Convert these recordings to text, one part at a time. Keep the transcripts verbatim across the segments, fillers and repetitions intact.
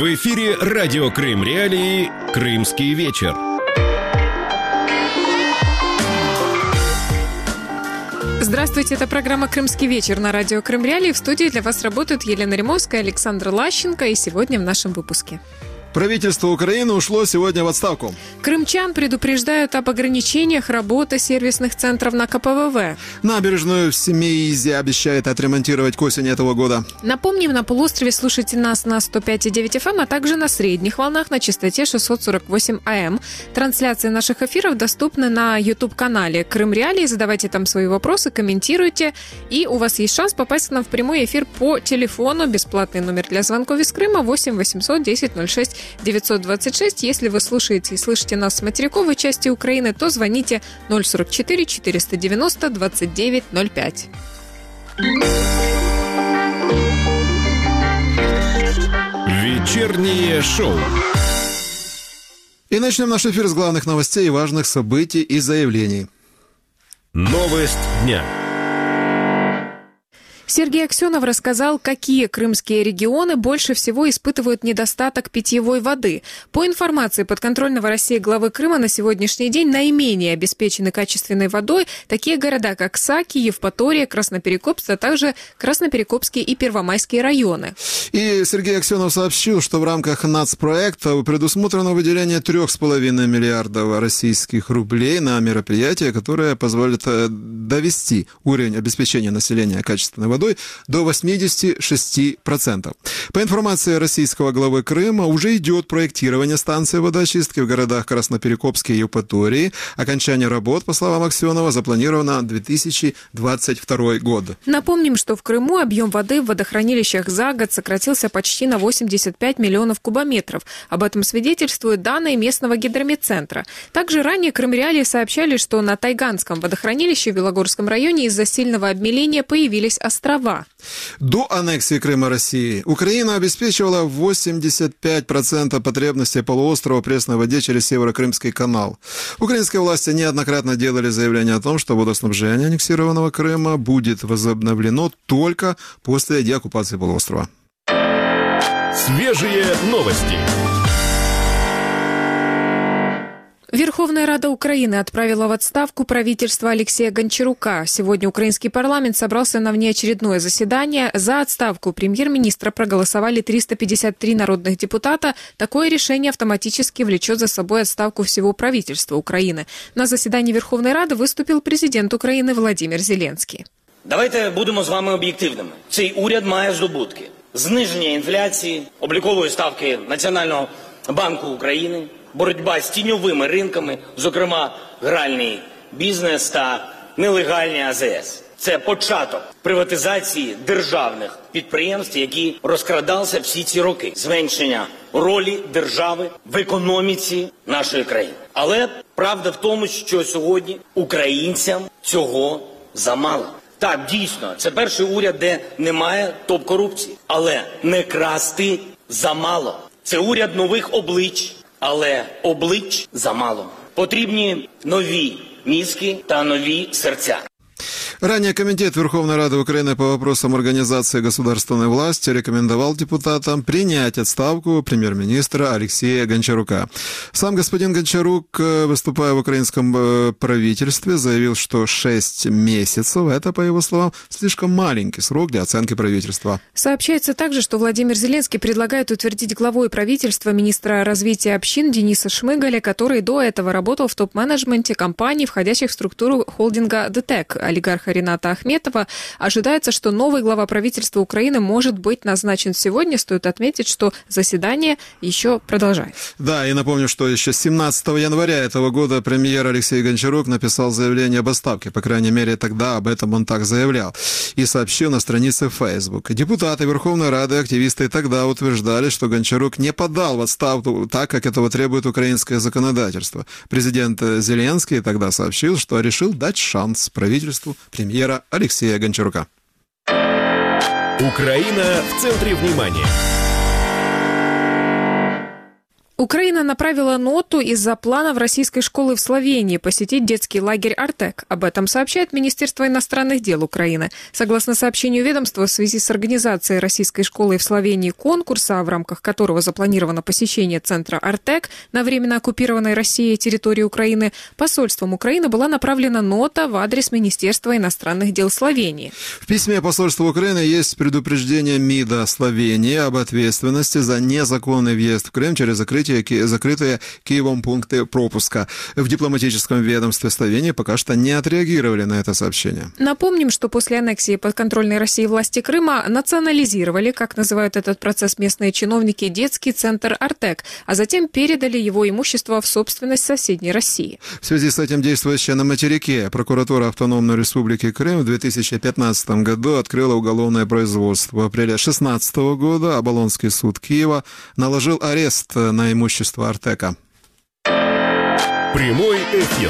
В эфире радио Крым Реалии «Крымский вечер». Здравствуйте, это программа «Крымский вечер» на радио Крым Реалии. В студии для вас работают Елена Римовская, Александр Лащенко. И сегодня в нашем выпуске. Правительство Украины ушло сегодня в отставку. Крымчан предупреждают об ограничениях работы сервисных центров на ка пэ вэ вэ. Набережную в Семеизе обещает отремонтировать к осени этого года. Напомним, на полуострове слушайте нас на сто пять и девять эф эм, а также на средних волнах на частоте шестьсот сорок восемь а эм. Трансляции наших эфиров доступны на YouTube-канале Крым Реалии. Задавайте там свои вопросы, комментируйте. И у вас есть шанс попасть к нам в прямой эфир по телефону. Бесплатный номер для звонков из Крыма восемь восемьсот десять ноль шесть девятьсот двадцать шесть. Если вы слушаете и слышите нас с материковой части Украины, то звоните ноль сорок четыре четыреста девяносто двадцать девять ноль пять. Вечернее шоу. И начнем наш эфир с главных новостей и важных событий и заявлений. Новость дня. Сергей Аксенов рассказал, какие крымские регионы больше всего испытывают недостаток питьевой воды. По информации подконтрольного России главы Крыма, на сегодняшний день наименее обеспечены качественной водой такие города, как Саки, Евпатория, Красноперекопск, а также Красноперекопские и Первомайские районы. И Сергей Аксенов сообщил, что в рамках нацпроекта предусмотрено выделение трех с половиной миллиардов российских рублей на мероприятие, которое позволит довести уровень обеспечения населения качественной водой до восемьдесят шесть процентов. По информации российского главы Крыма, уже идет проектирование станции водоочистки в городах Красноперекопске и Евпатории. Окончание работ, по словам Аксенова, запланировано на две тысячи двадцать второй год. Напомним, что в Крыму объем воды в водохранилищах за год сократился почти на восемьдесят пять миллионов кубометров. Об этом свидетельствуют данные местного гидрометцентра. Также ранее Крым Реалии сообщали, что на Тайганском водохранилище в Белогорском районе из-за сильного обмеления появились острова. До аннексии Крыма России Украина обеспечивала восемьдесят пять процентов потребностей полуострова пресной воде через Северокрымский канал. Украинские власти неоднократно делали заявление о том, что водоснабжение аннексированного Крыма будет возобновлено только после деоккупации полуострова. Свежие новости. Верховная Рада Украины отправила в отставку правительство Алексея Гончарука. Сегодня украинский парламент собрался на внеочередное заседание. За отставку премьер-министра проголосовали триста пятьдесят три народных депутата. Такое решение автоматически влечет за собой отставку всего правительства Украины. На заседании Верховной Рады выступил президент України Володимир Зеленський. Давайте будемо з вами об'єктивними. Цей уряд має здобутки. Зниження інфляції, облікової ставки Національного банку України, боротьба з тіньовими ринками, зокрема гральний бізнес та нелегальні а зе ес. Це початок приватизації державних підприємств, які розкрадалися всі ці роки. Зменшення ролі держави в економіці нашої країни. Але правда в тому, що сьогодні українцям цього замало. Так, дійсно, це перший уряд, де немає топ-корупції. Але не красти замало. Це уряд нових облич. Але облич замало. Потрібні нові мізки та нові серця. Ранее Комитет Верховной Рады Украины по вопросам организации государственной власти рекомендовал депутатам принять отставку премьер-министра Алексея Гончарука. Сам господин Гончарук, выступая в украинском правительстве, заявил, что шесть месяцев – это, по его словам, слишком маленький срок для оценки правительства. Сообщается также, что Владимир Зеленский предлагает утвердить главой правительства министра развития общин Дениса Шмыгаля, который до этого работал в топ-менеджменте компаний, входящих в структуру холдинга ДТЭК, олигарха Рената Ахметова. Ожидается, что новый глава правительства Украины может быть назначен сегодня. Стоит отметить, что заседание еще продолжается. Да, и напомню, что еще семнадцатого января этого года премьер Алексей Гончарук написал заявление об отставке. По крайней мере, тогда об этом он так заявлял. И сообщил на странице Facebook. Депутаты Верховной Рады, активисты тогда утверждали, что Гончарук не подал в отставку так, как этого требует украинское законодательство. Президент Зеленский тогда сообщил, что решил дать шанс правительству премьера Алексея Гончарука. Украина в центре внимания. Украина направила ноту из-за планов российской школы в Словении посетить детский лагерь «Артек». Об этом сообщает Министерство иностранных дел Украины. Согласно сообщению ведомства, в связи с организацией российской школы в Словении конкурса, в рамках которого запланировано посещение центра «Артек» на временно оккупированной Россией территории Украины, посольством Украины была направлена нота в адрес Министерства иностранных дел Словении. В письме посольства Украины есть предупреждение МИДа Словении об ответственности за незаконный въезд в Крым через закрытие закрытые Киевом пункты пропуска. В дипломатическом ведомстве Словении пока что не отреагировали на это сообщение. Напомним, что после аннексии подконтрольной России власти Крыма национализировали, как называют этот процесс местные чиновники, детский центр «Артек», а затем передали его имущество в собственность соседней России. В связи с этим действующая на материке прокуратура Автономной Республики Крым в две тысячи пятнадцатом году открыла уголовное производство. В апреле две тысячи шестнадцатого года Оболонский суд Киева наложил арест на имущество «Артека». Прямой эфир.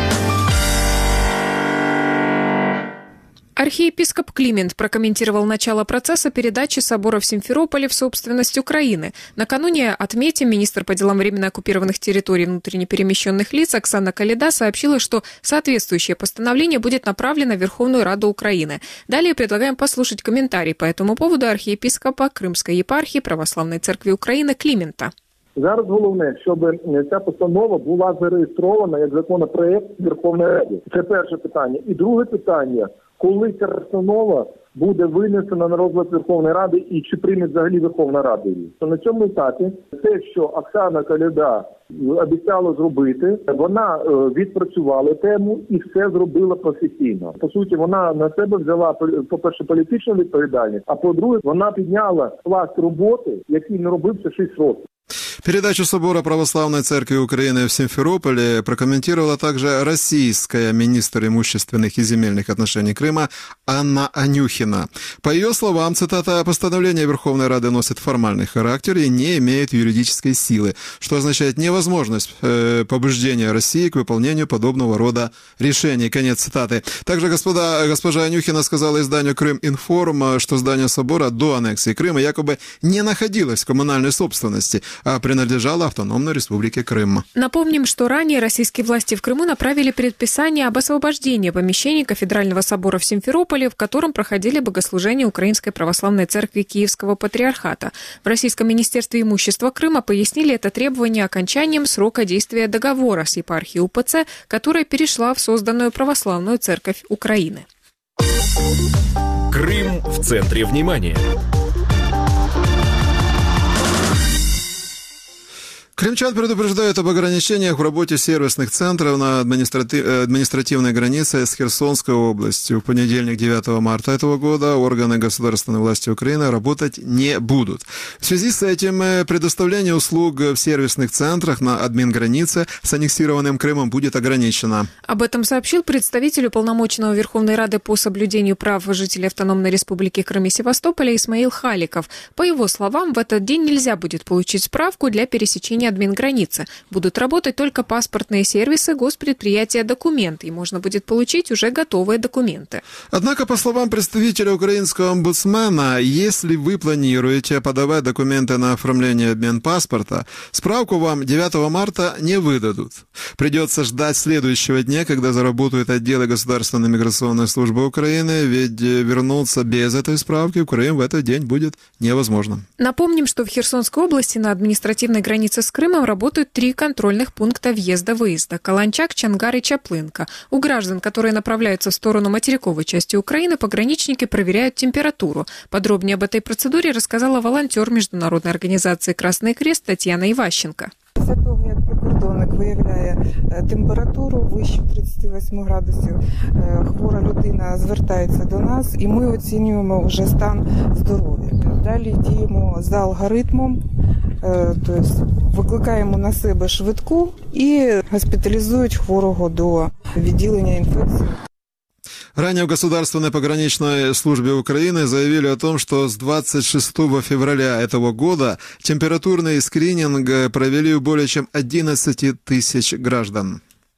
Архиепископ Климент прокомментировал начало процесса передачи собора в Симферополе в собственность Украины. Накануне, отметим, министр по делам временно оккупированных территорий внутренне перемещенных лиц Оксана Каледа сообщила, что соответствующее постановление будет направлено в Верховную Раду Украины. Далее предлагаем послушать комментарий по этому поводу архиепископа Кримської єпархії Православної церкви України Климента. Зараз головне, щоб ця постанова була зареєстрована як законопроект Верховної Ради. Це перше питання. І друге питання, коли ця постанова буде винесена на розгляд Верховної Ради і чи прийме взагалі Верховна Рада її. То на цьому етапі те, що Оксана Каледа обіцяла зробити, вона відпрацювала тему і все зробила професійно. По суті, вона на себе взяла, по-перше, політичну відповідальність, а по-друге, вона підняла пласт роботи, який не робився шість років. Передачу собора Православной Церкви Украины в Симферополе прокомментировала также российская министр имущественных и земельных отношений Крыма Анна Анюхина. По ее словам, цитата, «постановление Верховной Рады носит формальный характер и не имеет юридической силы, что означает невозможность э, побуждения России к выполнению подобного рода решений». Конец цитаты. Также господа, госпожа Анюхина сказала изданию «Крым-Информ», что здание собора до аннексии Крыма якобы не находилось в коммунальной собственности, а принадлежала Автономной Республике Крым. Напомним, что ранее российские власти в Крыму направили предписание об освобождении помещений Кафедрального собора в Симферополе, в котором проходили богослужения Украинской Православной Церкви Киевского Патриархата. В Российском Министерстве имущества Крыма пояснили это требование окончанием срока действия договора с епархией УПЦ, которая перешла в созданную Православную Церковь Украины. Крым в центре внимания. Крымчан предупреждают об ограничениях в работе сервисных центров на административ... административной границе с Херсонской областью. В понедельник, девятого марта этого года, органы государственной власти Украины работать не будут. В связи с этим предоставление услуг в сервисных центрах на админгранице с аннексированным Крымом будет ограничено. Об этом сообщил представитель уполномоченного Верховной Рады по соблюдению прав жителей Автономной Республики Крым и Севастополя Исмаил Халиков. По его словам, в этот день нельзя будет получить справку для пересечения админграницы. Будут работать только паспортные сервисы, госпредприятия, документы, и можно будет получить уже готовые документы. Однако, по словам представителя украинского омбудсмена, если вы планируете подавать документы на оформление и обмен паспорта, справку вам девятого марта не выдадут. Придется ждать следующего дня, когда заработают отделы Государственной миграционной службы Украины, ведь вернуться без этой справки в Крым в этот день будет невозможно. Напомним, что в Херсонской области на административной границе с Крымом работают три контрольных пункта въезда-выезда – Каланчак, Чангар и Чаплынка. У граждан, которые направляются в сторону материковой части Украины, пограничники проверяют температуру. Подробнее об этой процедуре рассказала волонтер Международной организации «Красный крест» Татьяна Иващенко. Після того, як прикордонник виявляє температуру вище тридцять вісім градусів, хвора людина звертається до нас і ми оцінюємо вже стан здоров'я. Далі діємо за алгоритмом, тобто викликаємо на себе швидку і госпіталізують хворого до відділення інфекції. Ранее в Государственной пограничной службе Украины заявили о том, что с двадцать шестого февраля этого года температурный скрининг провели у более чем одиннадцать тысяч граждан.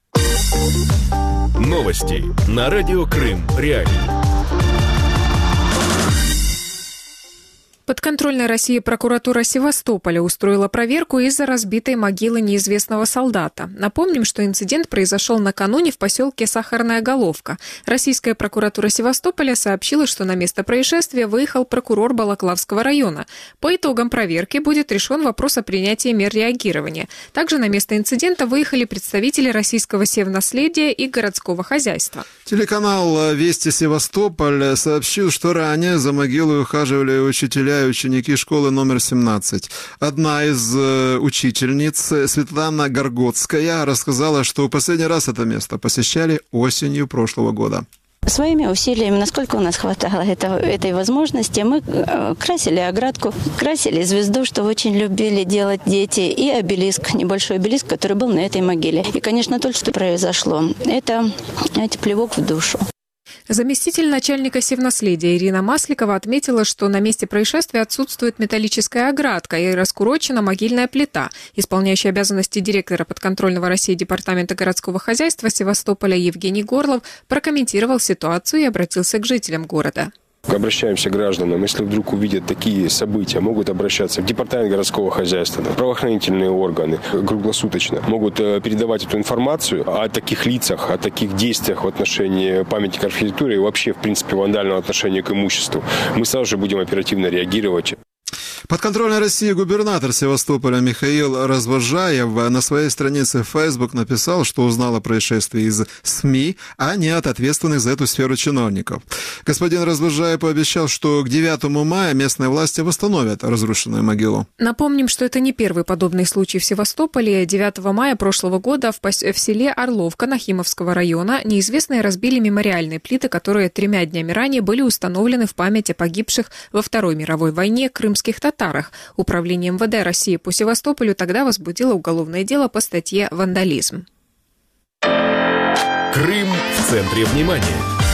Новости на радио Крым Реалии. Подконтрольная России прокуратура Севастополя устроила проверку из-за разбитой могилы неизвестного солдата. Напомним, что инцидент произошел накануне в поселке Сахарная Головка. Российская прокуратура Севастополя сообщила, что на место происшествия выехал прокурор Балаклавского района. По итогам проверки будет решен вопрос о принятии мер реагирования. Также на место инцидента выехали представители российского севнаследия и городского хозяйства. Телеканал «Вести Севастополь» сообщил, что ранее за могилой ухаживали учителя и ученики школы номер семнадцать. Одна из э, учительниц, Светлана Горготская, рассказала, что в последний раз это место посещали осенью прошлого года. Своими усилиями, насколько у нас хватало этого, этой возможности, мы красили оградку, красили звезду, что очень любили делать дети, и обелиск, небольшой обелиск, который был на этой могиле. И, конечно, то, что произошло, это, знаете, плевок в душу. Заместитель начальника севнаследия Ирина Масликова отметила, что на месте происшествия отсутствует металлическая оградка и раскурочена могильная плита. Исполняющий обязанности директора подконтрольного России департамента городского хозяйства Севастополя Евгений Горлов прокомментировал ситуацию и обратился к жителям города. Обращаемся к гражданам, если вдруг увидят такие события, могут обращаться в департамент городского хозяйства, да, правоохранительные органы круглосуточно, могут передавать эту информацию о таких лицах, о таких действиях в отношении памятника архитектуры и вообще, в принципе, вандального отношения к имуществу. Мы сразу же будем оперативно реагировать. Подконтрольной России губернатор Севастополя Михаил Развожаев на своей странице в Facebook написал, что узнал о происшествии из СМИ, а не от ответственных за эту сферу чиновников. Господин Развожаев пообещал, что к девятому мая местные власти восстановят разрушенную могилу. Напомним, что это не первый подобный случай в Севастополе. девятого мая прошлого года в, пос... в селе Орловка Нахимовского района неизвестные разбили мемориальные плиты, которые тремя днями ранее были установлены в память о погибших во Второй мировой войне крымских татар. Управление эм вэ дэ России по Севастополю тогда возбудило уголовное дело по статье «Вандализм». Крым в центре внимания.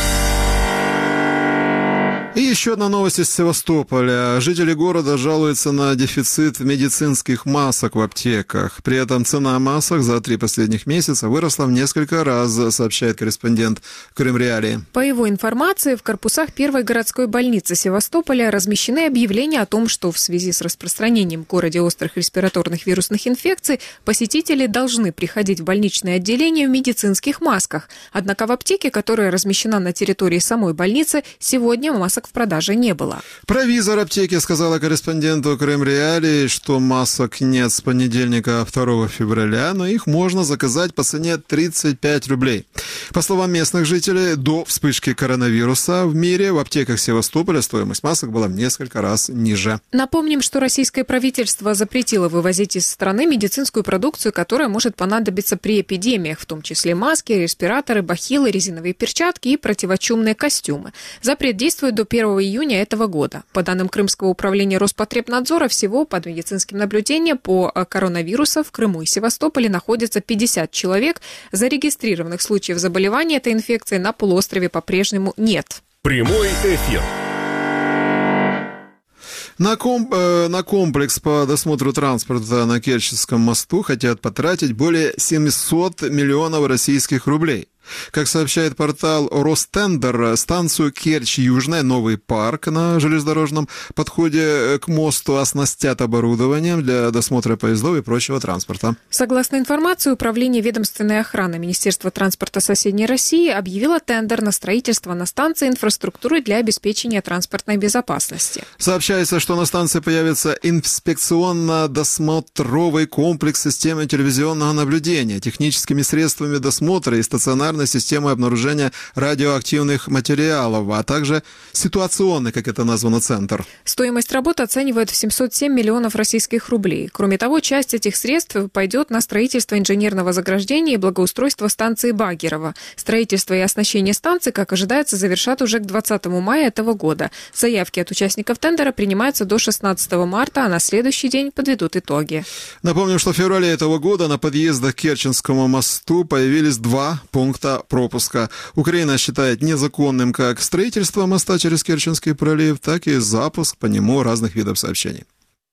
И еще одна новость из Севастополя. Жители города жалуются на дефицит медицинских масок в аптеках. При этом цена масок за три последних месяца выросла в несколько раз, сообщает корреспондент Крым Реалии. По его информации, в корпусах первой городской больницы Севастополя размещены объявления о том, что в связи с распространением в городе острых респираторных вирусных инфекций посетители должны приходить в больничное отделение в медицинских масках. Однако в аптеке, которая размещена на территории самой больницы, сегодня масок в продаже не было. Провизор аптеки сказала корреспонденту Крым Реалии, что масок нет с понедельника второго февраля, но их можно заказать по цене тридцать пять рублей. По словам местных жителей, до вспышки коронавируса в мире в аптеках Севастополя стоимость масок была в несколько раз ниже. Напомним, что российское правительство запретило вывозить из страны медицинскую продукцию, которая может понадобиться при эпидемиях, в том числе маски, респираторы, бахилы, резиновые перчатки и противочумные костюмы. Запрет действует до первого июня этого года. По данным Крымского управления Роспотребнадзора, всего под медицинским наблюдением по коронавирусу в Крыму и Севастополе находится пятьдесят человек. Зарегистрированных случаев заболевания этой инфекцией на полуострове по-прежнему нет. Прямой эфир. На, комп, э, на комплекс по досмотру транспорта на Керченском мосту хотят потратить более семьсот миллионов российских рублей. Как сообщает портал Ростендер, станцию Керчь-Южная, новый парк на железнодорожном подходе к мосту оснастят оборудованием для досмотра поездов и прочего транспорта. Согласно информации, Управление ведомственной охраны Министерства транспорта соседней России объявило тендер на строительство на станции инфраструктуры для обеспечения транспортной безопасности. Сообщается, что на станции появится инспекционно-досмотровый комплекс системы телевизионного наблюдения, техническими средствами досмотра и стационарной системой обнаружения радиоактивных материалов, а также ситуационный, как это названо, центр. Стоимость работы оценивают в семьсот семь миллионов российских рублей. Кроме того, часть этих средств пойдет на строительство инженерного заграждения и благоустройство станции Багирова. Строительство и оснащение станции, как ожидается, завершат уже к двадцатому мая этого года. Заявки от участников тендера принимаются до шестнадцатого марта, а на следующий день подведут итоги. Напомним, что в феврале этого года на подъездах к Керченскому мосту появились два пункта пропуска. Украина считает незаконным как строительство моста через Керченский пролив, так и запуск по нему разных видов сообщений.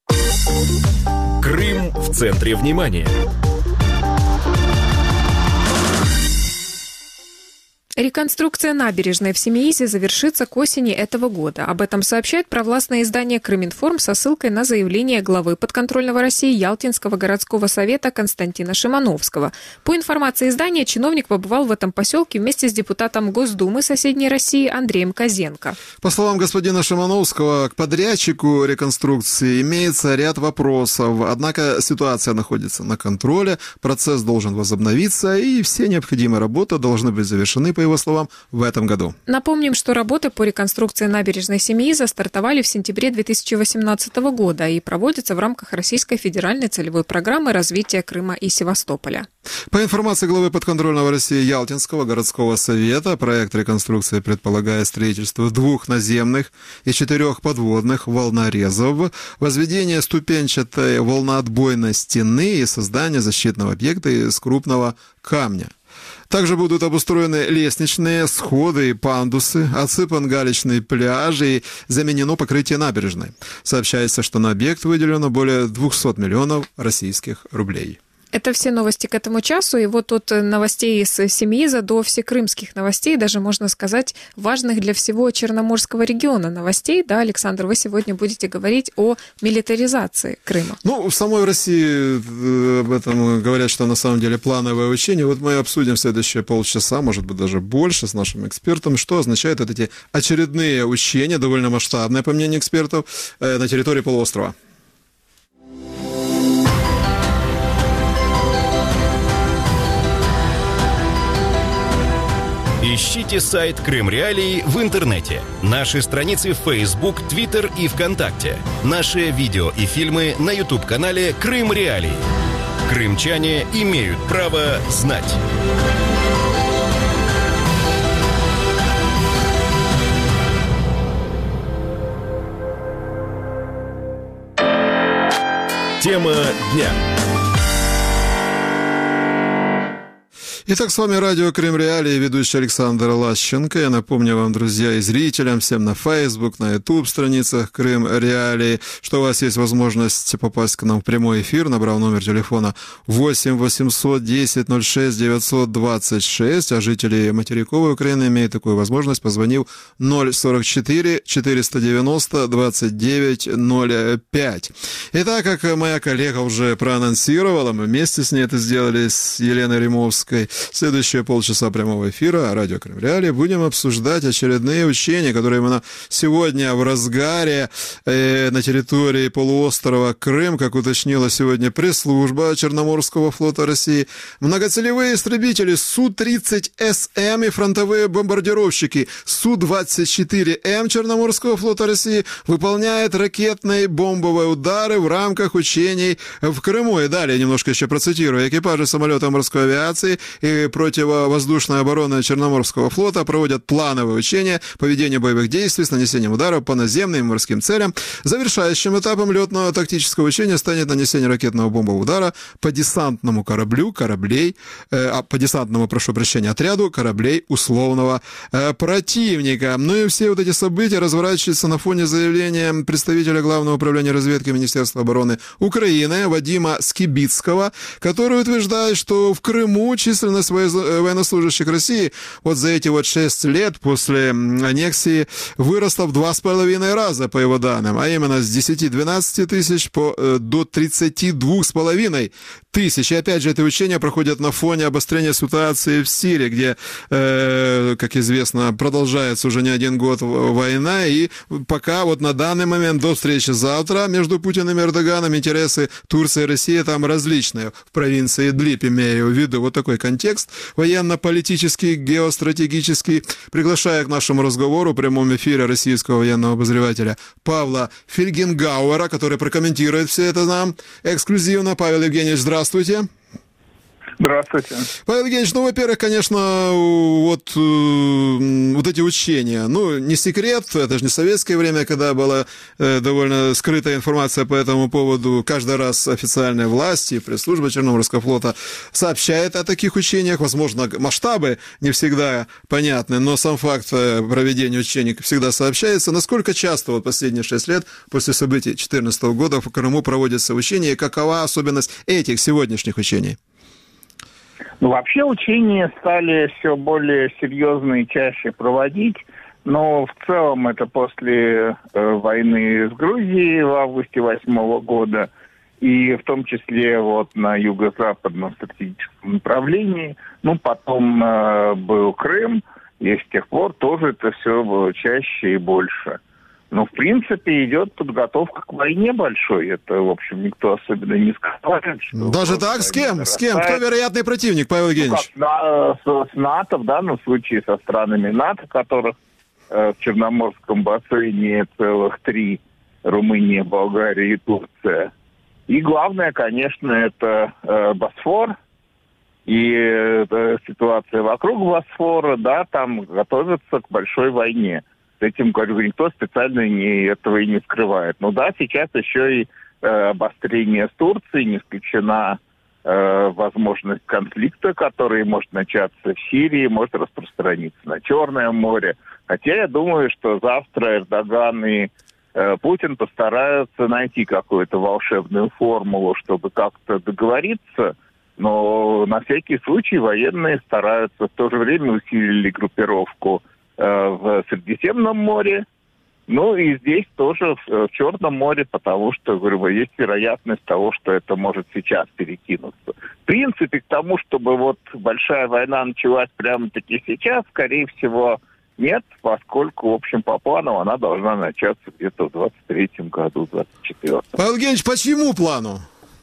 Крым в центре внимания. Реконструкция набережной в Семиизе завершится к осени этого года. Об этом сообщает провластное издание «Крыминформ» со ссылкой на заявление главы подконтрольного России Ялтинского городского совета Константина Шимановского. По информации издания, чиновник побывал в этом поселке вместе с депутатом Госдумы соседней России Андреем Козенко. По словам господина Шимановского, к подрядчику реконструкции имеется ряд вопросов. Однако ситуация находится на контроле, процесс должен возобновиться, и все необходимые работы должны быть завершены, по его словам, в этом году. Напомним, что работы по реконструкции набережной Семииза стартовали в сентябре две тысячи восемнадцатого года и проводятся в рамках Российской федеральной целевой программы развития Крыма и Севастополя. По информации главы подконтрольного России Ялтинского городского совета, проект реконструкции предполагает строительство двух наземных и четырех подводных волнорезов, возведение ступенчатой волноотбойной стены и создание защитного объекта из крупного камня. Также будут обустроены лестничные сходы и пандусы, отсыпан галечный пляж и заменено покрытие набережной. Сообщается, что на объект выделено более двухсот миллионов российских рублей. Это все новости к этому часу. И вот от новостей из Семииза до всекрымских новостей, даже, можно сказать, важных для всего Черноморского региона новостей. Да, Александр, вы сегодня будете говорить о милитаризации Крыма. Ну, в самой России об этом говорят, что на самом деле плановое учение. Вот мы обсудим в следующие полчаса, может быть, даже больше с нашим экспертом, что означают вот эти очередные учения, довольно масштабные, по мнению экспертов, на территории полуострова. Ищите сайт Крым Реалии в интернете, наши страницы в Facebook, Twitter и ВКонтакте, наши видео и фильмы на YouTube-канале Крым Реалии. Крымчане имеют право знать. Тема дня. Итак, с вами радио Крым Реалии, ведущий Александр Лащенко. Я напомню вам, друзья и зрителям, всем на Facebook, на YouTube страницах Крым Реалии, что у вас есть возможность попасть к нам в прямой эфир, набрав номер телефона восемь восемьсот десять ноль шесть девятьсот двадцать шесть, а жители материковой Украины имеют такую возможность, позвонив ноль сорок четыре четыреста девяносто двадцать девять ноль пять. Итак, как моя коллега уже проанонсировала, мы вместе с ней это сделали, с Еленой Римовской. Следующие полчаса прямого эфира радио Крым Реалии будем обсуждать очередные учения, которые именно сегодня в разгаре э, на территории полуострова Крым, как уточнила сегодня пресс-служба Черноморского флота России. Многоцелевые истребители Су тридцать Эс Эм и фронтовые бомбардировщики Су двадцать четыре Эм Черноморского флота России выполняют ракетные бомбовые удары в рамках учений в Крыму. И далее немножко еще процитирую. Экипажи самолета морской авиации и противовоздушная оборона Черноморского флота проводят плановые учения по ведению боевых действий с нанесением ударов по наземным и морским целям. Завершающим этапом летного тактического учения станет нанесение ракетного бомбового удара по десантному кораблю, кораблей, э, по десантному, прошу прощения, отряду кораблей условного э, противника. Ну и все вот эти события разворачиваются на фоне заявления представителя Главного управления разведки Министерства обороны Украины Вадима Скибицкого, который утверждает, что в Крыму численность военнослужащих России вот за эти вот шесть лет после аннексии выросла в два с половиной раза, по его данным, а именно с десяти-двенадцати тысяч по, до тридцати двух с половиной тысяч. И опять же, это учения проходят на фоне обострения ситуации в Сирии, где, э, как известно, продолжается уже не один год война, и пока вот на данный момент до встречи завтра между Путиным и Эрдоганом интересы Турции и России там различные. В провинции Идлиб, имею в виду вот такой контекст военно-политический, геостратегический. Приглашаю к нашему разговору в прямом эфире российского военного обозревателя Павла Фельгенгауэра, который прокомментирует все это нам эксклюзивно. Павел Евгеньевич, здравствуйте. Здравствуйте. Павел Евгеньевич, ну, во-первых, конечно, вот, э, вот эти учения, ну, не секрет, это же не советское время, когда была э, довольно скрытая информация по этому поводу. Каждый раз официальные власти, пресс-служба Черноморского флота сообщает о таких учениях. Возможно, масштабы не всегда понятны, но сам факт проведения учений всегда сообщается. Насколько часто вот последние шесть лет после событий две тысячи четырнадцатого года в Крыму проводятся учения, и какова особенность этих сегодняшних учений? Ну, вообще учения стали все более серьезно и чаще проводить. Но в целом это после э, войны с Грузией в августе восьмого года. И в том числе вот на юго-западном стратегическом направлении. Ну, потом э, был Крым. И с тех пор тоже это все было чаще и больше. Но, в принципе, идет подготовка к войне большой. Это, в общем, никто особенно не скрывает. Даже так? С кем? С кем? Кто вероятный противник, Павел Евгеньевич? Ну, как, на, с, с НАТО, в данном случае со странами НАТО, которых э, в Черноморском бассейне целых три. Румыния, Болгария и Турция. И главное, конечно, это э, Босфор. И э, ситуация вокруг Босфора, да, там готовятся к большой войне. С этим, говорю, никто специально не, этого и не скрывает. Но да, сейчас еще и э, обострение с Турцией, не исключена э, возможность конфликта, который может начаться в Сирии, может распространиться на Черное море. Хотя я думаю, что завтра Эрдоган и э, Путин постараются найти какую-то волшебную формулу, чтобы как-то договориться. Но на всякий случай военные стараются. В то же время усилили группировку в Средиземном море, ну и здесь тоже в, в Черном море, потому что, говорю, есть вероятность того, что это может сейчас перекинуться. В принципе, к тому, чтобы вот большая война началась прямо-таки сейчас, скорее всего, нет, поскольку, в общем, по плану она должна начаться где-то в двадцать третьем году, двадцать четвёртом. Павел Евгеньевич, по чьему плану?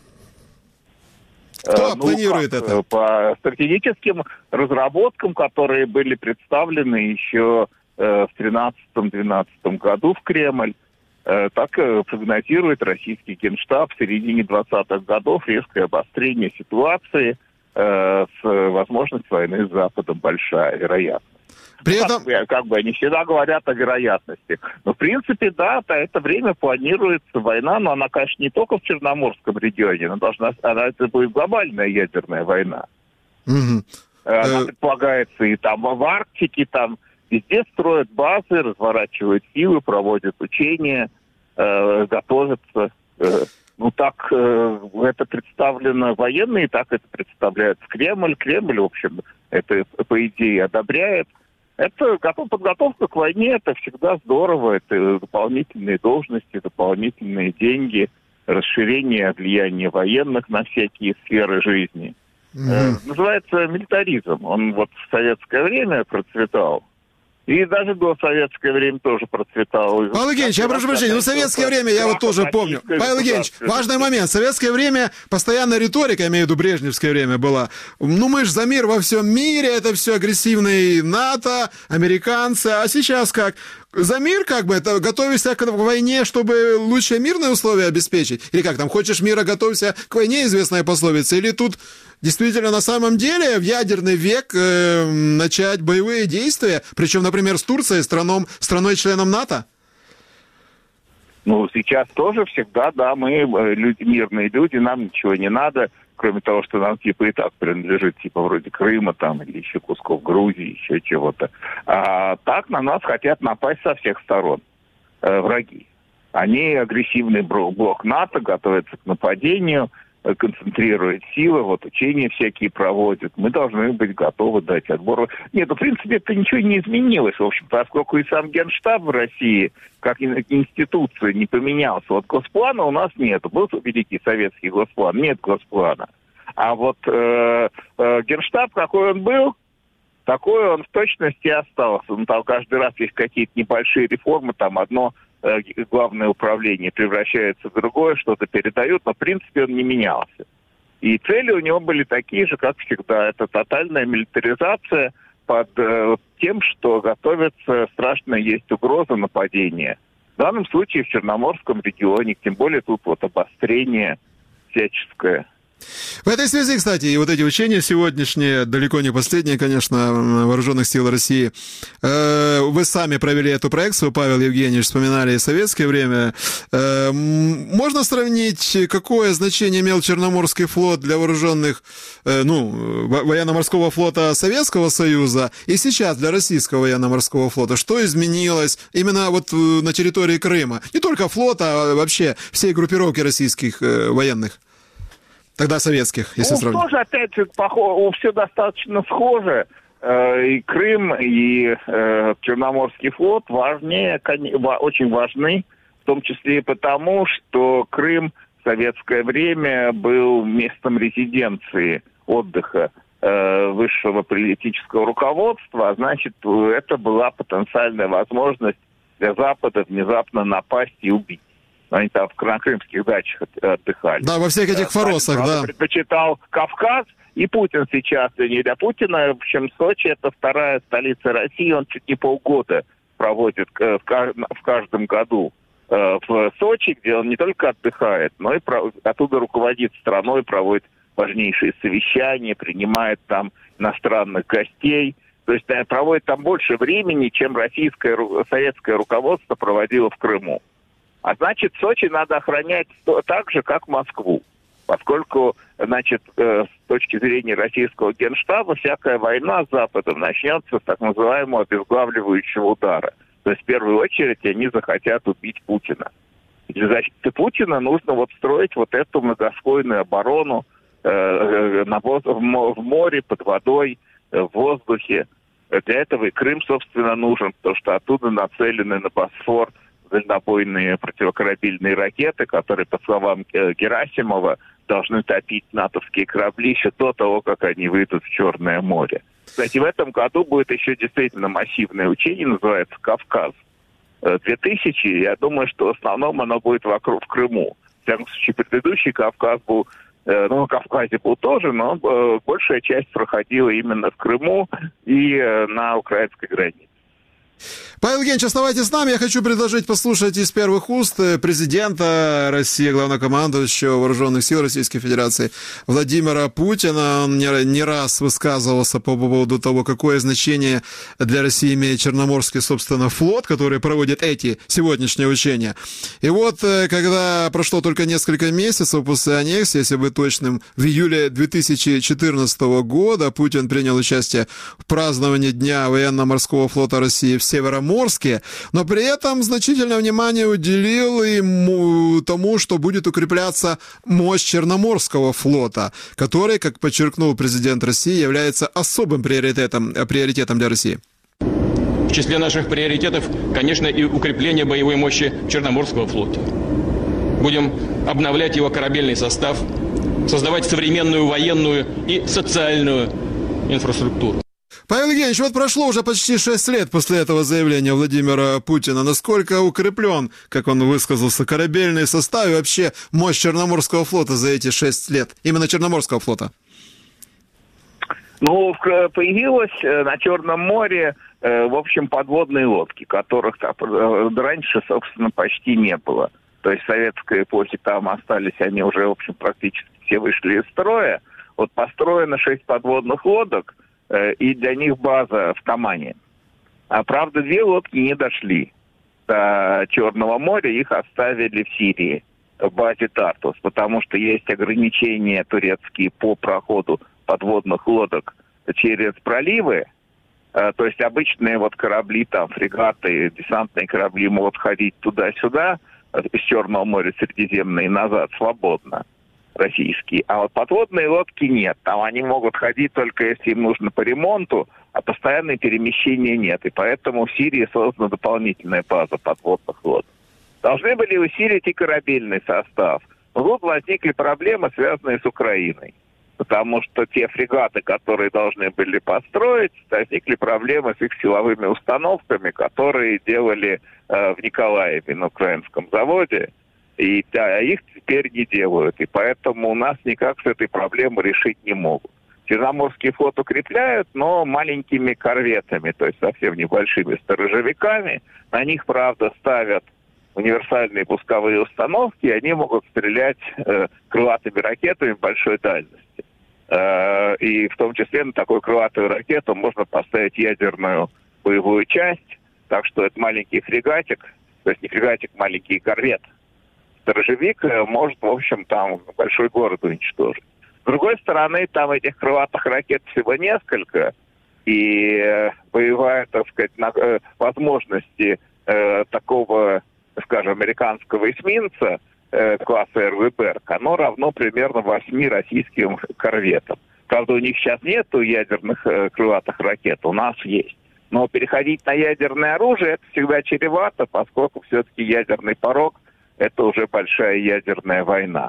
Кто ну, планирует как, это? По стратегическим разработкам, которые были представлены еще э, в тринадцатом-двенадцатом году в Кремль, э, так э, прогнозирует российский Генштаб в середине двадцатых годов резкое обострение ситуации э, с возможностью войны с Западом большая вероятность. При этом... как, как бы они всегда говорят о вероятности. Но, в принципе, да, то это время планируется война, но она, конечно, не только в Черноморском регионе, она должна, она, это будет глобальная ядерная война. Mm-hmm. Она предполагается и там в Арктике, там везде строят базы, разворачивают силы, проводят учения, э, готовятся. Э, ну, так э, это представлено военные, так это представляет Кремль. Кремль, в общем, это, по идее, одобряет. Это подготовка к войне, это всегда здорово, это дополнительные должности, дополнительные деньги, расширение влияния военных на всякие сферы жизни. Mm-hmm. Э, называется милитаризм. Он вот в советское время процветал. И даже до советское время тоже процветал. Павел Евгеньевич, я прошу прощения, ну советское время я вот тоже помню. Павел Евгеньевич, важный момент. Советское время, постоянная риторика, я имею в виду брежневское время была. Ну мы же за мир во всем мире, это все агрессивные НАТО, американцы. А сейчас как? За мир как бы, это готовишься к войне, чтобы лучшие мирные условия обеспечить? Или как там, хочешь мира, готовься к войне, известная пословица? Или тут действительно на самом деле в ядерный век э, начать боевые действия, причем, например, с Турцией, страном, страной-членом НАТО? Ну, сейчас тоже всегда, да, мы люди, мирные люди, нам ничего не надо, кроме того, что нам типа и так принадлежит, типа вроде Крыма там, или еще кусков Грузии, еще чего-то. А так на нас хотят напасть со всех сторон э, враги. Они агрессивный блок НАТО, готовятся к нападению, концентрирует силы, вот учения всякие проводят. Мы должны быть готовы дать отбор. Нет, ну, в принципе, это ничего не изменилось, в общем, поскольку и сам Генштаб в России, как институция, не поменялся. Вот госплана у нас нет. Был великий советский госплан, нет госплана. А вот э, э, Генштаб, какой он был, такой он в точности остался. Ну, там каждый раз есть какие-то небольшие реформы, там одно главное управление превращается в другое, что-то передают, но в принципе он не менялся. И цели у него были такие же, как всегда. Это тотальная милитаризация под э, тем, что готовится, страшно есть угроза нападения. В данном случае в Черноморском регионе, тем более тут вот обострение всяческое. В этой связи, кстати, и вот эти учения сегодняшние, далеко не последние, конечно, Вооруженных сил России. Вы сами провели эту проекцию, Павел Евгеньевич, вспоминали и советское время. Можно сравнить, какое значение имел Черноморский флот для вооруженных, ну, военно-морского флота Советского Союза и сейчас для российского военно-морского флота? Что изменилось именно вот на территории Крыма? Не только флота, а вообще всей группировки российских военных. Тогда советских, если ну, сравнить. Тоже, опять же, похоже, все достаточно схоже. И Крым, и э, Черноморский флот важнее, очень важны, в том числе и потому, что Крым в советское время был местом резиденции, отдыха э, высшего политического руководства, а значит, это была потенциальная возможность для Запада внезапно напасть и убить. Они там на крымских дачах отдыхали. Да, во всех этих форосах, да. Предпочитал Кавказ, и Путин сейчас, и не для Путина, в общем, Сочи — это вторая столица России, он чуть не полгода проводит в каждом году в Сочи, где он не только отдыхает, но и оттуда руководит страной, проводит важнейшие совещания, принимает там иностранных гостей. То есть проводит там больше времени, чем российское, советское руководство проводило в Крыму. А значит, Сочи надо охранять так же, как Москву. Поскольку, значит, с точки зрения российского генштаба, всякая война с Западом начнется с так называемого обезглавливающего удара. То есть, в первую очередь, они захотят убить Путина. И для защиты Путина нужно вот строить вот эту многослойную оборону э, на, в море, под водой, в воздухе. Для этого и Крым, собственно, нужен, потому что оттуда нацелены на Босфор дальнобойные противокорабельные ракеты, которые, по словам Герасимова, должны топить натовские корабли еще до того, как они выйдут в Черное море. Кстати, в этом году будет еще действительно массивное учение, называется «Кавказ две тысячи». Я думаю, что в основном оно будет вокруг в Крыму. В всяком случае, предыдущий Кавказ был, ну, на Кавказе был тоже, но большая часть проходила именно в Крыму и на украинской границе. Павел Евгеньевич, оставайтесь с нами. Я хочу предложить послушать из первых уст президента России, главнокомандующего Вооруженных сил Российской Федерации Владимира Путина. Он не, не раз высказывался по поводу того, какое значение для России имеет Черноморский, собственно, флот, который проводит эти сегодняшние учения. И вот, когда прошло только несколько месяцев после аннексии, если быть точным, в июле две тысячи четырнадцатого года Путин принял участие в праздновании Дня военно-морского флота России в Североморске, но при этом значительное внимание уделил ему тому, что будет укрепляться мощь Черноморского флота, который, как подчеркнул президент России, является особым приоритетом, приоритетом для России. В числе наших приоритетов, конечно, и укрепление боевой мощи Черноморского флота. Будем обновлять его корабельный состав, создавать современную военную и социальную инфраструктуру. Павел Евгеньевич, вот прошло уже почти шесть лет после этого заявления Владимира Путина. Насколько укреплен, как он высказался, корабельный состав и вообще мощь Черноморского флота за эти шесть лет? Именно Черноморского флота. Ну, появилось на Черном море, в общем, подводные лодки, которых раньше, собственно, почти не было. То есть в советской эпохе там остались, они уже, в общем, практически все вышли из строя. Вот построено шесть подводных лодок, и для них база в Тамане. А правда, две лодки не дошли до Черного моря, их оставили в Сирии, в базе Тартус, потому что есть ограничения турецкие по проходу подводных лодок через проливы. То есть обычные вот корабли, там, фрегаты, десантные корабли могут ходить туда-сюда, из Черного моря, Средиземное и назад свободно. Российские. А вот подводные лодки нет. Там они могут ходить только если им нужно по ремонту, а постоянное перемещение нет. И поэтому в Сирии создана дополнительная база подводных лодок. Должны были усилить и корабельный состав. Но тут возникли проблемы, связанные с Украиной. Потому что те фрегаты, которые должны были построить, возникли проблемы с их силовыми установками, которые делали э, в Николаеве на украинском заводе. И да, их теперь не делают. И поэтому у нас никак с этой проблемой решить не могут. Черноморский флот укрепляют, но маленькими корветами, то есть совсем небольшими сторожевиками. На них, правда, ставят универсальные пусковые установки, и они могут стрелять э, крылатыми ракетами большой дальности. Э, и в том числе на такую крылатую ракету можно поставить ядерную боевую часть. Так что это маленький фрегатик, то есть не фрегатик, маленький корвет. Сторожевик может, в общем, там большой город уничтожить. С другой стороны, там этих крылатых ракет всего несколько, и боевая, так сказать, на, э, возможности э, такого, скажем, американского эсминца э, класса эр вэ «Берг», оно равно примерно восьми российским корветам. Правда, у них сейчас нету ядерных э, крылатых ракет, у нас есть. Но переходить на ядерное оружие это всегда чревато, поскольку все-таки ядерный порог – это уже большая ядерная война.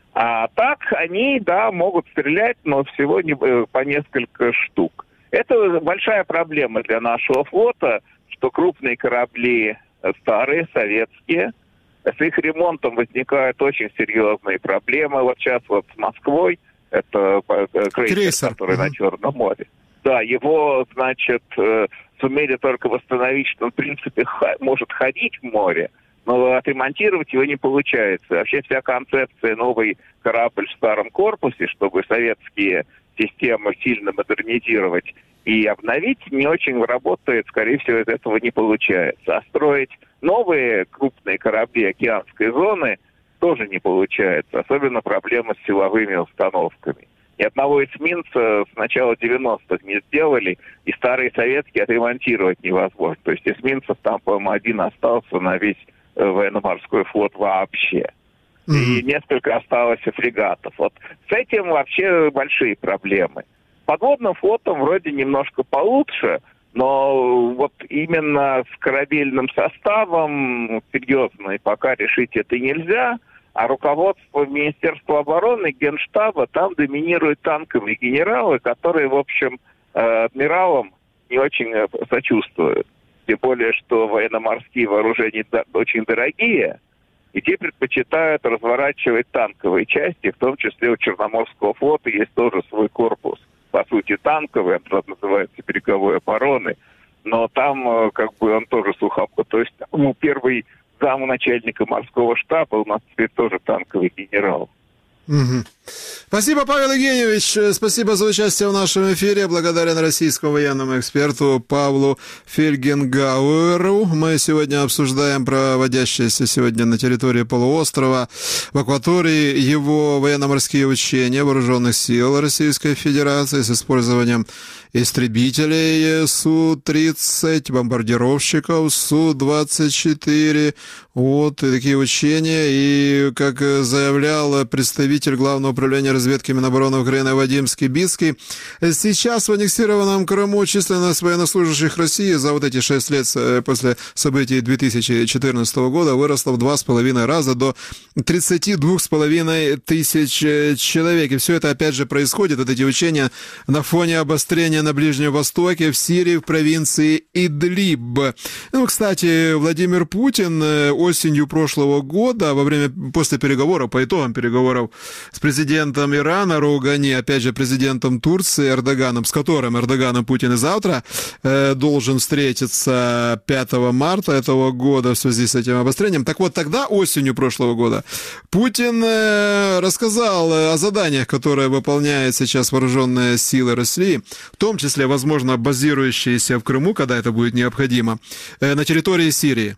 А так они, да, могут стрелять, но всего не, по несколько штук. Это большая проблема для нашего флота, что крупные корабли старые, советские, с их ремонтом возникают очень серьезные проблемы. Вот сейчас вот с Москвой, это крейсер, крейсер. который mm-hmm. на Черном море. Да, его, значит, сумели только восстановить, что он, в принципе, х- может ходить в море, но отремонтировать его не получается. Вообще вся концепция новый корабль в старом корпусе, чтобы советские системы сильно модернизировать и обновить, не очень работает, скорее всего, из этого не получается. А строить новые крупные корабли океанской зоны тоже не получается. Особенно проблема с силовыми установками. Ни одного эсминца с начала девяностых не сделали, и старые советские отремонтировать невозможно. То есть эсминцев там, по-моему, один остался на весь военно-морской флот вообще. Mm-hmm. И несколько осталось фрегатов. Вот с этим вообще большие проблемы. Подводным флотом вроде немножко получше, но вот именно с корабельным составом серьезно и пока решить это нельзя. А руководство Министерства обороны, Генштаба, там доминируют танковые генералы, которые, в общем, адмиралам не очень сочувствуют. Тем более, что военно-морские вооружения очень дорогие, и те предпочитают разворачивать танковые части, в том числе у Черноморского флота есть тоже свой корпус. По сути, танковый, он называется береговой обороны, но там как бы он тоже сухопутный. То есть ну, первый зам начальника морского штаба у нас теперь тоже танковый генерал. Угу. Спасибо, Павел Евгеньевич. Спасибо за участие в нашем эфире. Благодарен российскому военному эксперту Павлу Фельгенгауэру. Мы сегодня обсуждаем проводящиеся сегодня на территории полуострова в акватории его военно-морские учения вооруженных сил Российской Федерации с использованием истребителей Су тридцать, бомбардировщиков Су двадцать четыре. Вот и такие учения. И, как заявлял представитель Главного управления разведки Минобороны Украины Вадим Скибицкий, сейчас в аннексированном Крыму численность военнослужащих России за вот эти шесть лет после событий две тысячи четырнадцатого года выросла в два с половиной раза до тридцати двух с половиной тысяч человек. И все это опять же происходит, вот эти учения, на фоне обострения на Ближнем Востоке, в Сирии, в провинции Идлиб. Ну, кстати, Владимир Путин осенью прошлого года, во время, после переговоров, по итогам переговоров с президентом Ирана Роухани, опять же, президентом Турции Эрдоганом, с которым Эрдоган и Путин и завтра э, должен встретиться пятого марта этого года в связи с этим обострением. Так вот, тогда, осенью прошлого года, Путин э, рассказал о заданиях, которые выполняют сейчас вооруженные силы России, в том числе, возможно, базирующиеся в Крыму, когда это будет необходимо, э, на территории Сирии.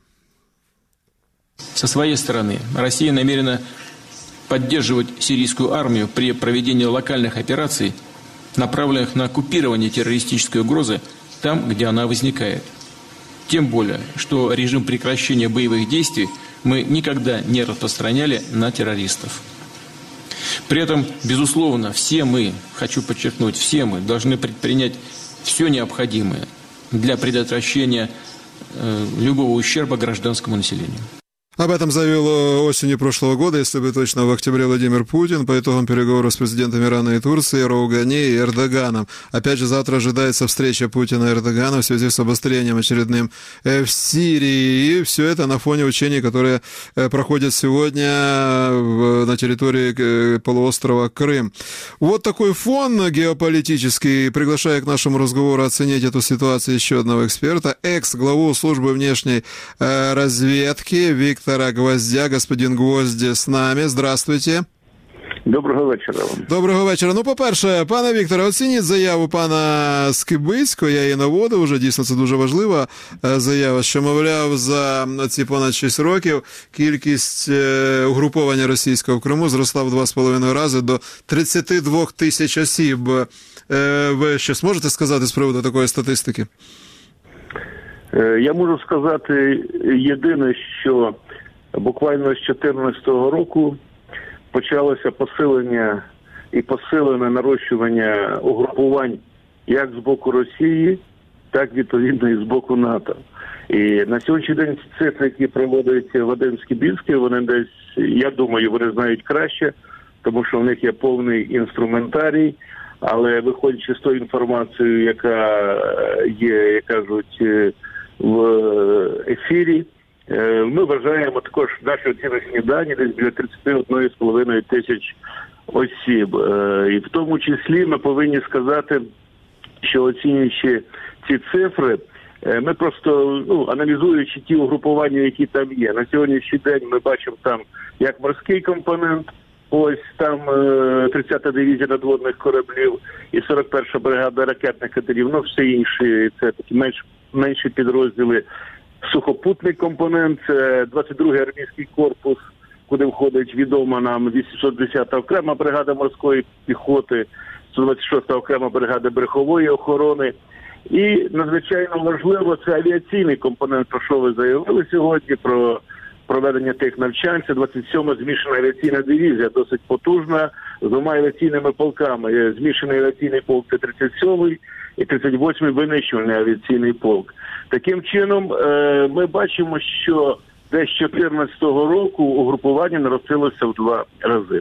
Со своей стороны, Россия намерена поддерживать сирийскую армию при проведении локальных операций, направленных на купирование террористической угрозы там, где она возникает. Тем более, что режим прекращения боевых действий мы никогда не распространяли на террористов. При этом, безусловно, все мы, хочу подчеркнуть, все мы должны предпринять все необходимое для предотвращения э, любого ущерба гражданскому населению. Об этом заявил осенью прошлого года, если быть точно, в октябре Владимир Путин по итогам переговоров с президентами Ирана и Турции, Роухани и Эрдоганом. Опять же, завтра ожидается встреча Путина и Эрдогана в связи с обострением очередным в Сирии. И все это на фоне учений, которые проходят сегодня на территории полуострова Крым. Вот такой фон геополитический. Приглашаю к нашему разговору оценить эту ситуацию еще одного эксперта, экс-главу службы внешней разведки Виктора Виктора Гвоздя. Господин Гвоздь з нами. Здравствуйте. Доброго вечора вам. Доброго вечора. Ну, по-перше, пане Вікторе, оцініть заяву пана Скибицького, я її наводив уже, дійсно, це дуже важлива заява, що, мовляв, за ці понад шість років кількість угруповання російського в Криму зросла в два з половиною рази до тридцяти двох тисяч осіб. Ви щось можете сказати з приводу такої статистики? Я можу сказати єдине, що буквально з дві тисячі чотирнадцятого року почалося посилення і посилене нарощування угрупувань як з боку Росії, так відповідно і з боку НАТО. І на сьогоднішній день цифри, які проводить Вадим Скібінський, вони десь, я думаю, вони знають краще, тому що в них є повний інструментарій, але виходячи з тою інформацією, яка є, як кажуть, в ефірі, ми вважаємо також наші оціночні дані десь біля тридцять одна з половиною тисяч осіб. І в тому числі ми повинні сказати, що оцінюючи ці цифри, ми просто, ну, аналізуючи ті угрупування, які там є. На сьогоднішній день ми бачимо там як морський компонент, ось там тридцята дивізія надводних кораблів і сорок перша бригада ракетних катерів, ну все інші, це такі менш, менші підрозділи. Сухопутний компонент, це двадцять другий армійський корпус, куди входить відома нам вісімсот десята окрема бригада морської піхоти, сто двадцять шоста окрема бригада берегової охорони. І надзвичайно важливо, це авіаційний компонент, про що ви заявили сьогодні, про проведення тих навчань. Це двадцять сьома змішана авіаційна дивізія, досить потужна, з двома авіаційними полками. Змішаний авіаційний полк – це тридцять сьомий і тридцять восьмий винищувальний авіаційний полк. Таким чином, ми бачимо, що десь з дві тисячі чотирнадцятого року угрупування наростилося в два рази.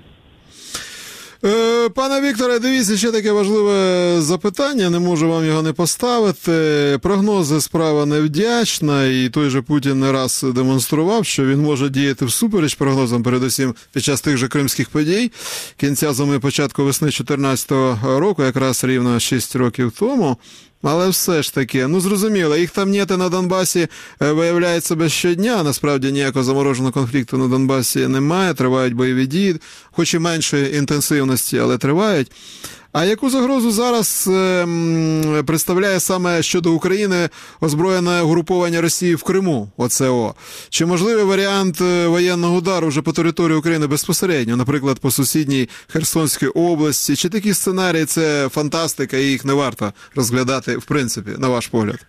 Пане Вікторе, дивіться, ще таке важливе запитання, не можу вам його не поставити. Прогнози справа невдячна, і той же Путін не раз демонстрував, що він може діяти всупереч прогнозам, передусім під час тих же кримських подій, кінця зими, початку весни дві тисячі чотирнадцятого року, якраз рівно шість років тому. Але все ж таки, ну зрозуміло, їх там нєти на Донбасі виявляють себе щодня, насправді ніякого замороженого конфлікту на Донбасі немає, тривають бойові дії, хоч і меншої інтенсивності, але тривають. А яку загрозу зараз е, представляє саме щодо України озброєне угруповання Росії в Криму, ОЦО? Чи можливий варіант воєнного удару вже по території України безпосередньо, наприклад, по сусідній Херсонській області? Чи такі сценарії – це фантастика і їх не варто розглядати, в принципі, на ваш погляд?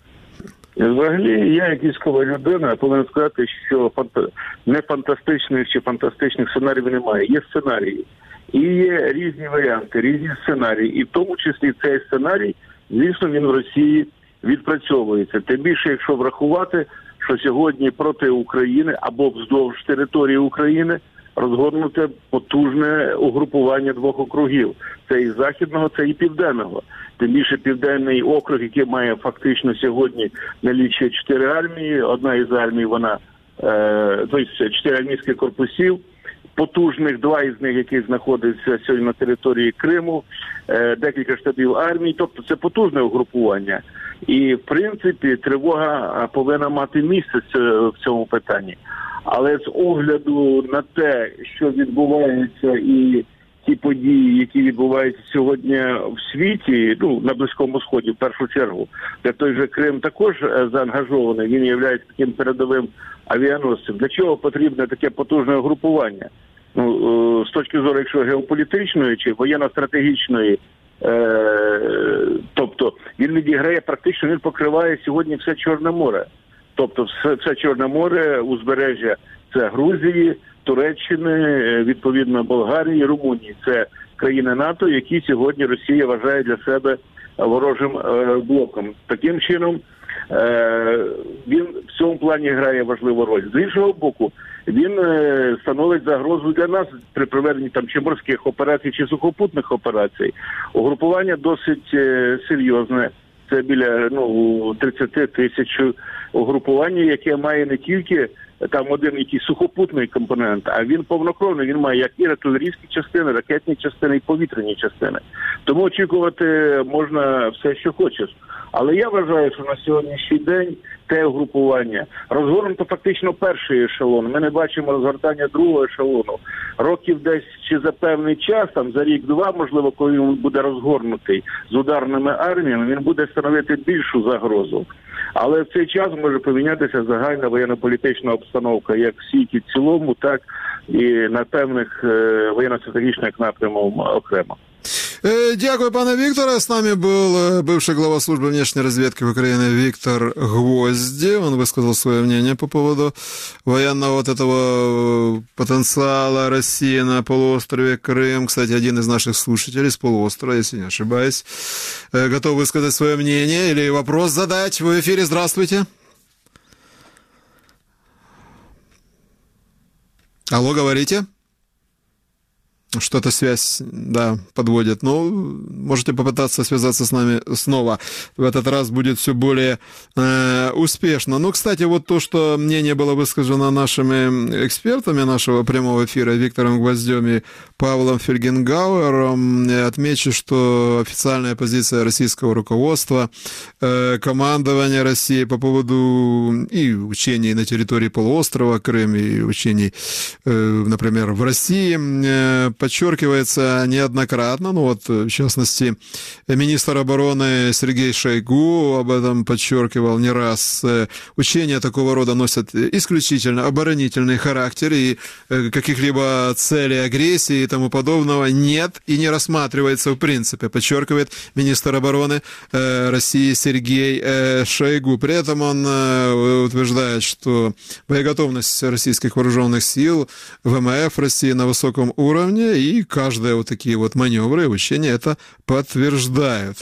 Взагалі, я як військова людина повинен сказати, що не фантастичних чи фантастичних сценаріїв немає. Є сценарії. І є різні варіанти, різні сценарії. І в тому числі цей сценарій, звісно, він в Росії відпрацьовується. Тим більше, якщо врахувати, що сьогодні проти України або вздовж території України розгорнуте потужне угрупування двох округів. Це і західного, це і південного. Тим більше південний округ, який має фактично сьогодні налічує чотири армії. Одна із армій, вона, е, тобто чотири армійських корпусів, потужних, два із них, які знаходяться сьогодні на території Криму, декілька штабів армії, тобто це потужне угрупування. І, в принципі, тривога повинна мати місце в цьому питанні. Але з огляду на те, що відбувається, і ті події, які відбуваються сьогодні в світі, ну, на Близькому Сході, в першу чергу, де той же Крим також заангажований, він є таким передовим авіаносцем. Для чого потрібне таке потужне угрупування? Ну, з точки зору, якщо геополітичної чи воєнно-стратегічної, е, тобто він відіграє практично, він покриває сьогодні все Чорне море. Тобто все, все Чорне море, узбережжя – це Грузії, Туреччини, відповідно Болгарії, Румунії. Це країни НАТО, які сьогодні Росія вважає для себе ворожим е, блоком. Таким чином, е, він в цьому плані грає важливу роль. З іншого боку, він е, становить загрозу для нас при проведенні там чи морських операцій, чи сухопутних операцій. Угрупування досить е, серйозне. Це біля ну, тридцять тисяч угрупування, яке має не тільки там один якийсь сухопутний компонент, а він повнокровний, він має як і артилерійські частини, ракетні частини, і повітряні частини. Тому очікувати можна все, що хочеш. Але я вважаю, що на сьогоднішній день те угрупування розгорнуто фактично перший ешелон. Ми не бачимо розгортання другого ешелону. Років десь чи за певний час, там за рік-два, можливо, коли він буде розгорнутий з ударними арміями, він буде становити більшу загрозу. Але в цей час може помінятися загальна воєнно-політична обстановка, як в світі в цілому, так і на певних е, воєнно-стратегічних напрямах окремо. Дякую, пане Викторе. С нами был бывший глава службы внешней разведки Украины Виктор Гвозди. Он высказал свое мнение по поводу военного вот этого потенциала России на полуострове Крым. Кстати, один из наших слушателей с полуострова, если не ошибаюсь, готов высказать свое мнение или вопрос задать. В эфире. Здравствуйте. Алло, говорите. Что-то связь, да, подводит. Ну, можете попытаться связаться с нами снова. В этот раз будет все более э, успешно. Ну, кстати, вот то, что мнение было высказано нашими экспертами нашего прямого эфира Виктором Гвоздем и Павлом Фельгенгауэром, отмечу, что официальная позиция российского руководства, э, командования России по поводу и учений на территории полуострова Крым, и учений, э, например, в России, э, подчеркивается неоднократно, ну вот, в частности, министр обороны Сергей Шойгу об этом подчеркивал не раз. Учения такого рода носят исключительно оборонительный характер, и каких-либо целей агрессии и тому подобного нет и не рассматривается в принципе, подчеркивает министр обороны России Сергей Шойгу. При этом он утверждает, что боеготовность российских вооруженных сил, ВМФ России на высоком уровне, и каждые вот такие вот маневры и учения это подтверждают.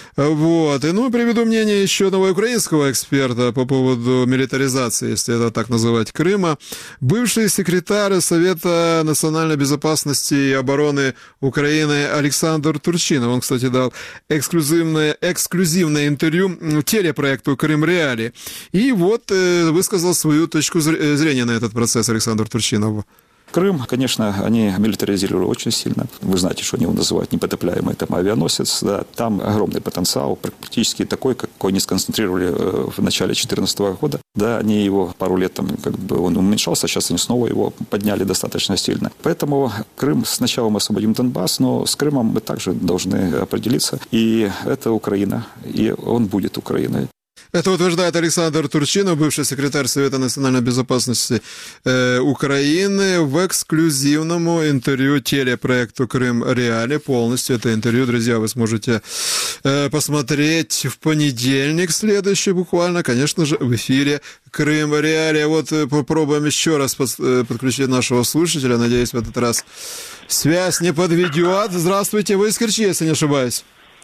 Вот. И, ну, приведу мнение еще одного украинского эксперта по поводу милитаризации, если это так называть, Крыма. Бывший секретарь Совета национальной безопасности и обороны Украины Александр Турчинов. Он, кстати, дал эксклюзивное, эксклюзивное интервью телепроекту «Крым Реалии». И вот э, высказал свою точку зрения на этот процесс Александр Турчинов. Крым, конечно, они милитаризировали очень сильно. Вы знаете, что они его называют непотопляемый там авианосец. Да. Там огромный потенциал, практически такой, какой они сконцентрировали в начале две тысячи четырнадцатого года. Да, они его пару лет, там, как бы он уменьшался, сейчас они снова его подняли достаточно сильно. Поэтому Крым, сначала мы освободим Донбасс, но с Крымом мы также должны определиться. И это Украина, и он будет Украиной. Это утверждает Александр Турчинов, бывший секретарь Совета национальной безопасности э, Украины, в эксклюзивному интервью телепроекту «Крым Реалии». Полностью это интервью, друзья, вы сможете э, посмотреть в понедельник следующий буквально, конечно же, в эфире «Крым Реалии». Вот попробуем еще раз подключить нашего слушателя. Надеюсь, в этот раз связь не подведет. Здравствуйте, вы из Керчи, если не ошибаюсь.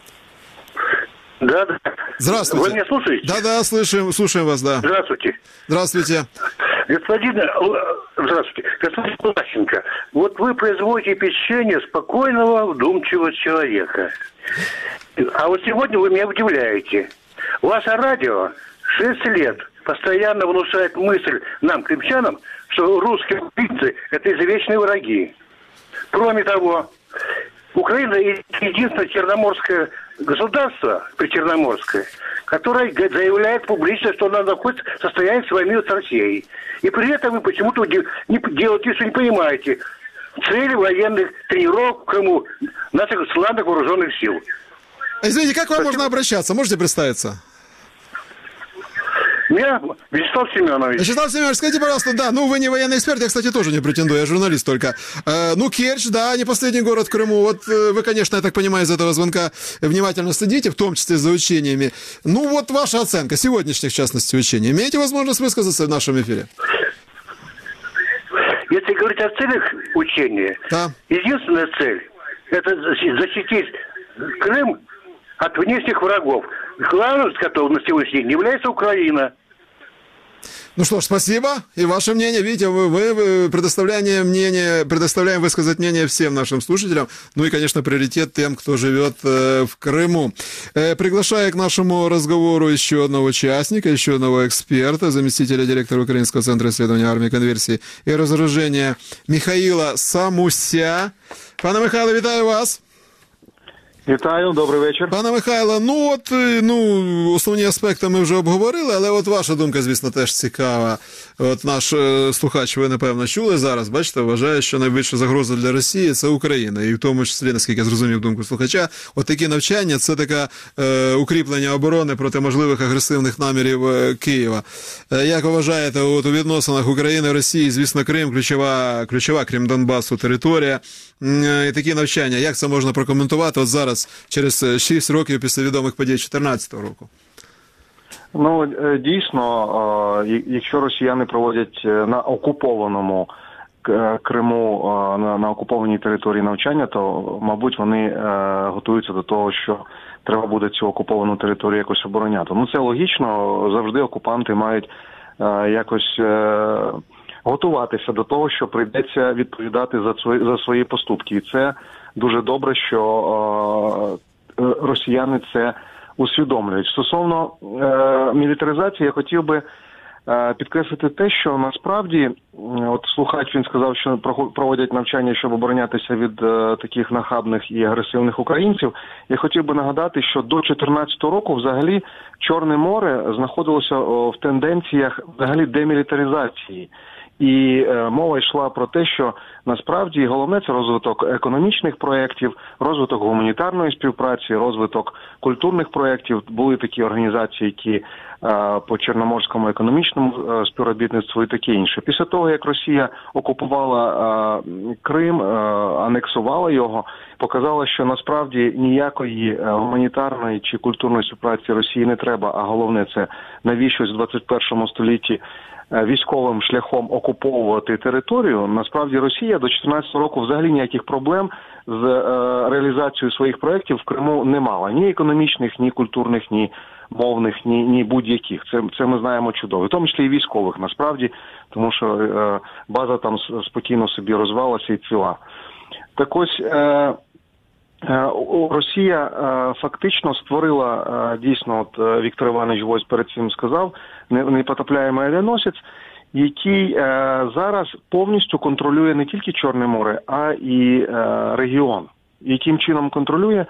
Да, да. Здравствуйте. Вы меня слушаете? Да, да, слушаем, слушаем вас, да. Здравствуйте. Здравствуйте. Господин, здравствуйте. Господин Власенко, вот вы производите впечатление спокойного, вдумчивого человека. А вот сегодня вы меня удивляете. Ваше радио шесть лет постоянно внушает мысль нам, крымчанам, что русские убийцы – это извечные враги. Кроме того, Украина единственное черноморское государство, причерноморское, которое заявляет публично, что она находится в состоянии войны с Россией. И при этом вы почему-то не делаете, что не понимаете цели военных тренировок в Крыму наших славных вооруженных сил. Извините, как к вам Спасибо. Можно обращаться? Можете представиться? Меня Вячеслав Семенович. Вячеслав Семенович, скажите, пожалуйста, да, ну вы не военный эксперт, я, кстати, тоже не претендую, я журналист только. Э, ну, Керчь, да, не последний город в Крыму. Вот э, вы, конечно, я так понимаю, из этого звонка внимательно следите, в том числе за учениями. Ну, вот ваша оценка сегодняшних, в частности, учений. Имеете возможность высказаться в нашем эфире? Если говорить о целях учения, да. Единственная цель – это защитить Крым от внешних врагов. Главным, с которым на сегодняшний день является Украина. Ну что ж, спасибо. И ваше мнение, видите, вы, вы предоставляем мнение, предоставляем высказать мнение всем нашим слушателям. Ну и, конечно, приоритет тем, кто живет э, в Крыму. Э, приглашаю к нашему разговору еще одного участника, еще одного эксперта, заместителя директора Украинского центра исследования армии, конверсии и разоружения Михаила Самуся. Пане Михайло, вітаю вас. Вітаю, добрий вечір. Пане Михайло, ну от, ну, основні аспекти ми вже обговорили, але от ваша думка, звісно, теж цікава. От наш е, слухач, ви, напевно, чули зараз, бачите, вважає, що найбільша загроза для Росії – це Україна. І в тому числі, наскільки я зрозумів думку слухача, от такі навчання – це таке е, укріплення оборони проти можливих агресивних намірів е, Києва. Е, як ви вважаєте, от у відносинах України, Росії, звісно, Крим, ключова, ключова крім Донбасу, територія, е, і такі навчання, як це можна прокоментувати от зараз, через шість років після відомих подій чотирнадцятого року? Ну, дійсно, якщо росіяни проводять на окупованому Криму, на, на окупованій території навчання, то, мабуть, вони готуються до того, що треба буде цю окуповану територію якось обороняти. Ну, це логічно, завжди окупанти мають якось готуватися до того, що прийдеться відповідати за свої, за свої поступки. І це дуже добре, що е, росіяни це усвідомлюють. Стосовно е, мілітаризації, я хотів би е, підкреслити те, що насправді, от слухач, він сказав, що проводять навчання, щоб оборонятися від е, таких нахабних і агресивних українців. Я хотів би нагадати, що до дві тисячі чотирнадцятого року взагалі Чорне море знаходилося о, в тенденціях взагалі демілітаризації. І е, мова йшла про те, що насправді головне – це розвиток економічних проєктів, розвиток гуманітарної співпраці, розвиток культурних проєктів. Були такі організації, які е, по Чорноморському економічному е, співробітництву і таке інше. Після того, як Росія окупувала е, Крим, е, анексувала його, показала, що насправді ніякої гуманітарної чи культурної співпраці Росії не треба, а головне – це навіщось в двадцять першому столітті військовим шляхом окуповувати територію. Насправді Росія до чотирнадцятого року взагалі ніяких проблем з е, реалізацією своїх проєктів в Криму не мала. Ні економічних, ні культурних, ні мовних, ні, ні будь-яких. Це, це ми знаємо чудово. В тому числі і військових, насправді, тому що е, база там спокійно собі розвалася і ціла. Так ось, е, Росія фактично створила, дійсно, от Віктор Іванович Гвоздь перед цим сказав, непотопляємий авіаносець, який зараз повністю контролює не тільки Чорне море, а і регіон. Яким чином контролює?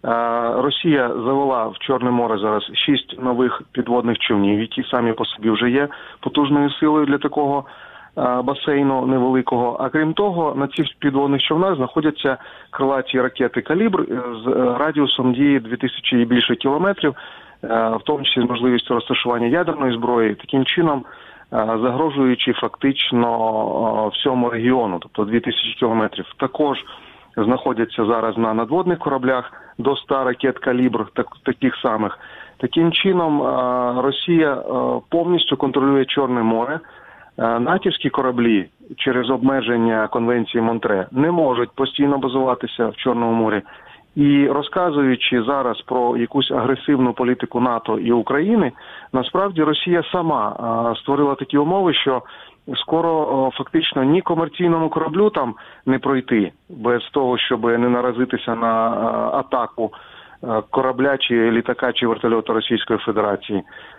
Росія завела в Чорне море зараз шість нових підводних човнів, які самі по собі вже є потужною силою для такого басейну невеликого. А крім того, на цих підводних човнах знаходяться крилаті ракети «Калібр» з радіусом дії дві тисячі і більше кілометрів, в тому числі з можливістю розташування ядерної зброї, таким чином загрожуючи фактично всьому регіону, тобто дві тисячі кілометрів. Також знаходяться зараз на надводних кораблях до ста ракет «Калібр», так, таких самих. Таким чином Росія повністю контролює Чорне море. натівські кораблі через обмеження Конвенції Монтре не можуть постійно базуватися в Чорному морі. І розказуючи зараз про якусь агресивну політику НАТО і України, насправді Росія сама створила такі умови, що скоро фактично ні комерційному кораблю там не пройти без того, щоб не наразитися на атаку корабля чи літака чи вертольота Російської Федерації.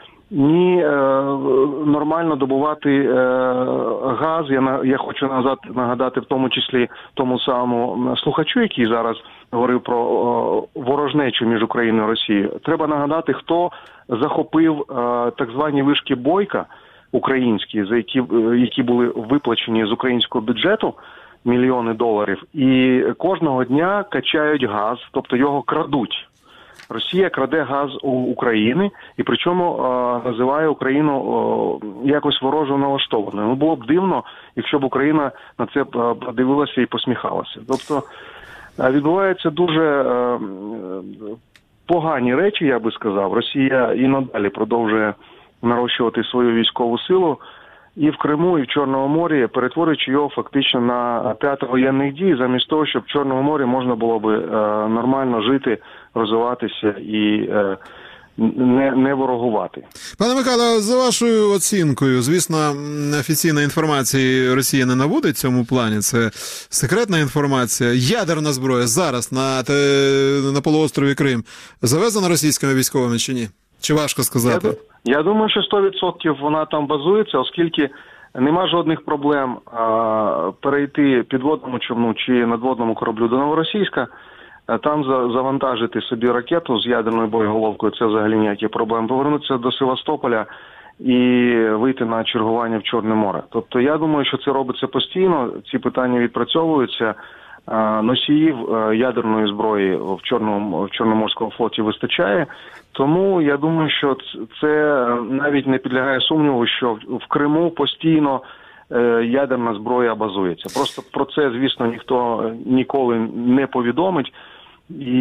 Ні е, нормально добувати е, газ. Я, я хочу нагадати, нагадати в тому числі тому самому слухачу, який зараз говорив про о, ворожнечу між Україною і Росією. Треба нагадати, хто захопив е, так звані вишки Бойка українські, за які, які були виплачені з українського бюджету мільйони доларів, і кожного дня качають газ, тобто його крадуть. Росія краде газ у України і причому е, називає Україну е, якось ворожо налаштованою. Ну, було б дивно, якщо б Україна на це подивилася і посміхалася. Тобто е, відбуваються дуже е, погані речі, я би сказав. Росія і надалі продовжує нарощувати свою військову силу і в Криму, і в Чорному морі, перетворюючи його фактично на театр воєнних дій, замість того, щоб в Чорному морі можна було би е, нормально жити, розвиватися і е, не, не ворогувати. Пане Михайло, за вашою оцінкою, звісно, офіційної інформації Росія не наводить в цьому плані, це секретна інформація. Ядерна зброя зараз на, на полуострові Крим завезена російськими військовими чи ні? Чи важко сказати? Я, я думаю, що сто відсотків вона там базується, оскільки нема жодних проблем а, перейти підводному човну чи надводному кораблю до Новоросійська. там завантажити собі ракету з ядерною боєголовкою, це взагалі ніякі проблеми. Повернутися до Севастополя і вийти на чергування в Чорне море. Тобто я думаю, що це робиться постійно, ці питання відпрацьовуються. Носіїв ядерної зброї в Чорному, в Чорноморському флоті вистачає. Тому я думаю, що це навіть не підлягає сумніву, що в Криму постійно ядерна зброя базується. Просто про це, звісно, ніхто ніколи не повідомить і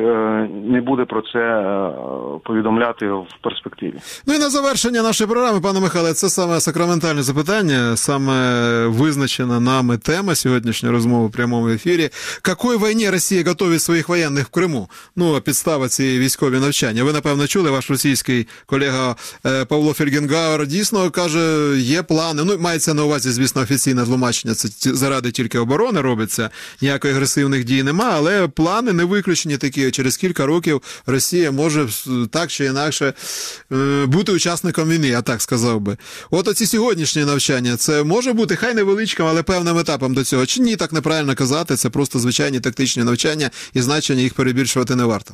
не буде про це повідомляти в перспективі. Ну і на завершення нашої програми, пане Михайле, це саме сакраментальне запитання, саме визначена нами тема сьогоднішньої розмови в прямому ефірі. Какой війні Росія готує своїх воєнних в Криму? Ну, підстава цієї військові навчання. Ви, напевно, чули, ваш російський колега Павло Фельгенгауер дійсно каже, є плани. Ну, мається на увазі, звісно, офіційне тлумачення, це заради тільки оборони робиться, ніякої агресивних дій нема, але плани не виключені такі. Через кілька років Росія може так чи інакше бути учасником війни, я так сказав би. От оці сьогоднішні навчання, це може бути, хай невеличким, але певним етапом до цього. Чи ні, так неправильно казати, це просто звичайні тактичні навчання і значення їх перебільшувати не варто?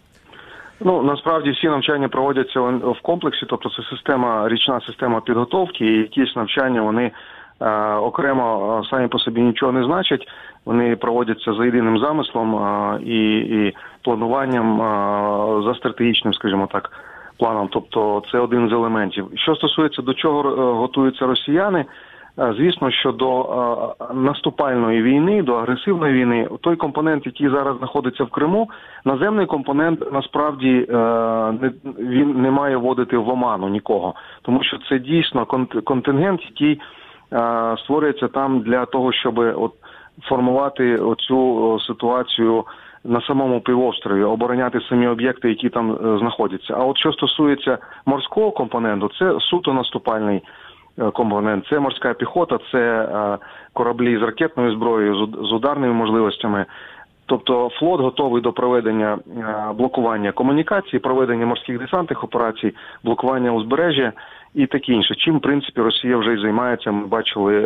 Ну, насправді всі навчання проводяться в комплексі, тобто це система, річна система підготовки, і якісь навчання, вони е, окремо самі по собі нічого не значать. Вони проводяться за єдиним замислом а, і, і плануванням а, за стратегічним, скажімо так, планом. Тобто це один з елементів. Що стосується до чого готуються росіяни, а, звісно, що до а, наступальної війни, до агресивної війни, той компонент, який зараз знаходиться в Криму, наземний компонент, насправді, а, не, він не має вводити в оману нікого. Тому що це дійсно контингент, який а, створюється там для того, щоб от, формувати оцю ситуацію на самому півострові, обороняти самі об'єкти, які там знаходяться. А от що стосується морського компоненту, це суто наступальний компонент. Це морська піхота, це кораблі з ракетною зброєю, з ударними можливостями. Тобто флот готовий до проведення блокування комунікацій, проведення морських десантних операцій, блокування узбережжя і таке інше. Чим, в принципі, Росія вже й займається, ми бачили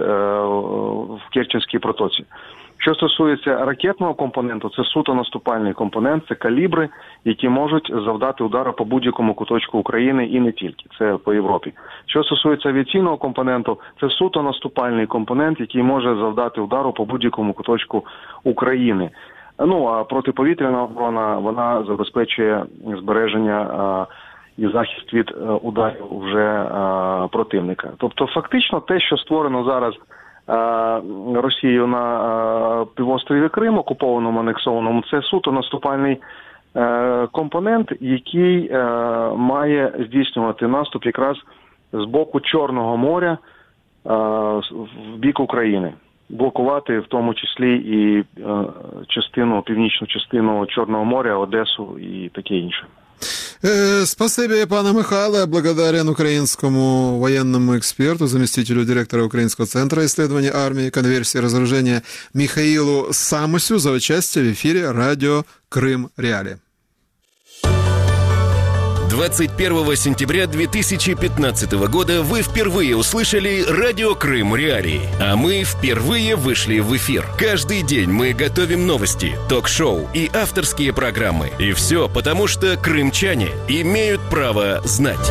в Керченській протоці. Що стосується ракетного компоненту, це суто наступальний компонент, це калібри, які можуть завдати удару по будь-якому куточку України і не тільки, це по Європі. Що стосується авіаційного компоненту, це суто наступальний компонент, який може завдати удару по будь-якому куточку України. Ну, а протиповітряна оборона, вона забезпечує збереження а, і захист від а, ударів вже а, противника. Тобто, фактично, те, що створено зараз а, Росією на а, півострові Крим, окупованому, анексованому, це суто наступальний а, компонент, який а, має здійснювати наступ якраз з боку Чорного моря а, в бік України. Блокувати в тому числі і е, частину, північну частину Чорного моря, Одесу і таке інше. Э, спасибо, пане Михайле. Благодарен украинскому военному эксперту, заместителю директора Украинского центра исследований армии, конверсии и разоружения Михаилу Самосю за участие в эфире радио Крым Реалии. двадцать первого сентября две тысячи пятнадцатого года вы впервые услышали радио Крым Реалии, а мы впервые вышли в эфир. Каждый день мы готовим новости, ток-шоу и авторские программы. И все потому, что крымчане имеют право знать.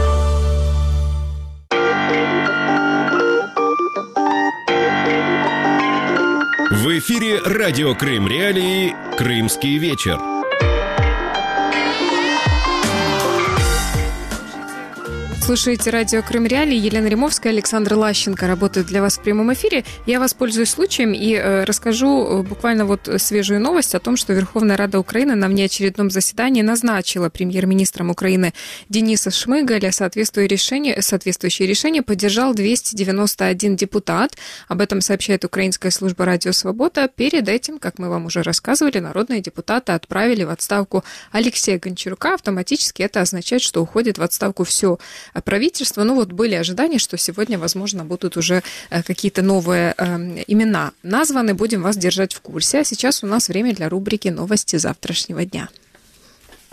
В эфире радио Крым Реалии «Крымский вечер». Слушаете радио Крым Реалии. Елена Римовская, Александр Лащенко работают для вас в прямом эфире. Я воспользуюсь случаем и э, расскажу буквально вот свежую новость о том, что Верховная Рада Украины на внеочередном заседании назначила премьер-министром Украины Дениса Шмыгаля. Соответствующее решение, соответствующее решение поддержал двести девяносто один депутат. Об этом сообщает Украинская служба «Радио Свобода». Перед этим, как мы вам уже рассказывали, народные депутаты отправили в отставку Алексея Гончарука. Автоматически это означает, что уходит в отставку все правительства. Ну вот были ожидания, что сегодня, возможно, будут уже какие-то новые э, имена названы. Будем вас держать в курсе. А сейчас у нас время для рубрики «Новости завтрашнего дня».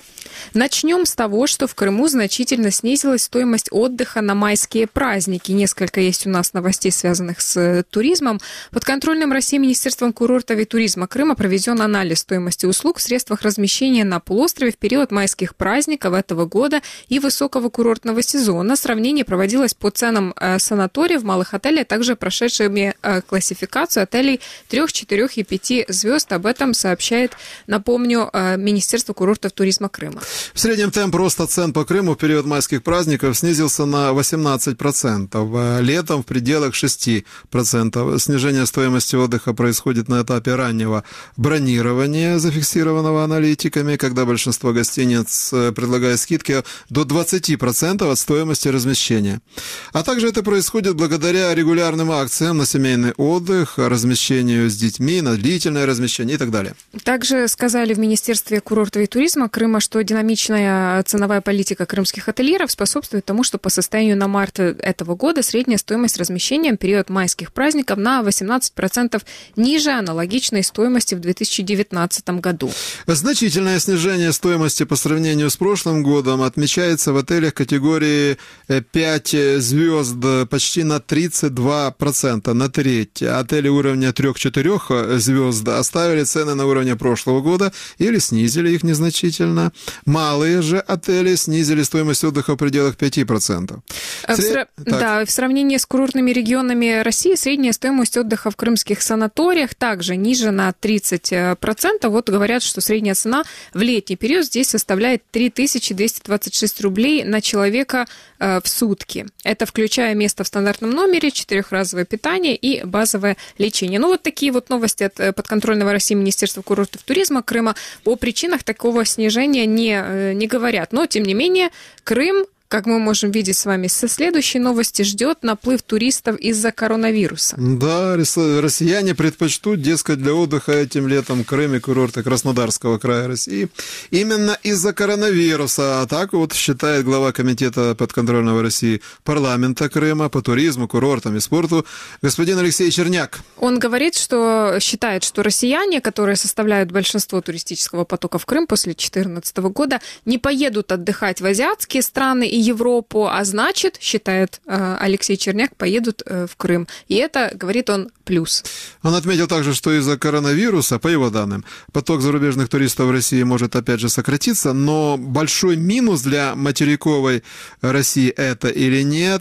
Начнем с того, что в Крыму значительно снизилась стоимость отдыха на майские праздники. Несколько есть у нас новостей, связанных с туризмом. Подконтрольным России Министерством курортов и туризма Крыма проведен анализ стоимости услуг в средствах размещения на полуострове в период майских праздников этого года и высокого курортного сезона. Сравнение проводилось по ценам санаториев, малых отелей, а также прошедшими классификацию отелей трех, четырех и пяти звезд. Об этом сообщает, напомню, Министерство курортов и туризма Крыма. В среднем темп роста цен по Крыму в период майских праздников снизился на восемнадцать процентов, а летом в пределах шесть процентов. Снижение стоимости отдыха происходит на этапе раннего бронирования, зафиксированного аналитиками, когда большинство гостиниц предлагает скидки до двадцать процентов от стоимости размещения. А также это происходит благодаря регулярным акциям на семейный отдых, размещению с детьми, на длительное размещение и так далее. Также сказали в Министерстве курортов и туризма Крыма, что динамичная ценовая политика крымских ательеров способствует тому, что по состоянию на март этого года средняя стоимость размещения в период майских праздников на восемнадцать процентов ниже аналогичной стоимости в две тысячи девятнадцатом году. Значительное снижение стоимости по сравнению с прошлым годом отмечается в отелях категории пять звезд почти на тридцать два процента, на треть. Отели уровня трех-четырех звезд оставили цены на уровне прошлого года или снизили их незначительно. Малые же отели снизили стоимость отдыха в пределах пять процентов. В, Сре... да, в сравнении с курортными регионами России средняя стоимость отдыха в крымских санаториях также ниже на тридцать процентов. Вот говорят, что средняя цена в летний период здесь составляет три тысячи двести двадцать шесть рублей на человека э, в сутки. Это включая место в стандартном номере, четырехразовое питание и базовое лечение. Ну вот такие вот новости от подконтрольного России Министерства курортов и туризма Крыма. О причинах такого снижения не, не говорят. Но, тем не менее, Крым, как мы можем видеть с вами со следующей новости, ждет наплыв туристов из-за коронавируса. Да, россияне предпочтут, дескать, для отдыха этим летом Крым и курорты Краснодарского края России именно из-за коронавируса. А так вот считает глава комитета подконтрольного России парламента Крыма по туризму, курортам и спорту господин Алексей Черняк. Он говорит, что считает, что россияне, которые составляют большинство туристического потока в Крым после две тысячи четырнадцатого года, не поедут отдыхать в азиатские страны и Европу, а значит, считает Алексей Черняк, поедут в Крым. И это, говорит он, плюс. Он отметил также, что из-за коронавируса, по его данным, поток зарубежных туристов в России может опять же сократиться, но большой минус для материковой России это или нет,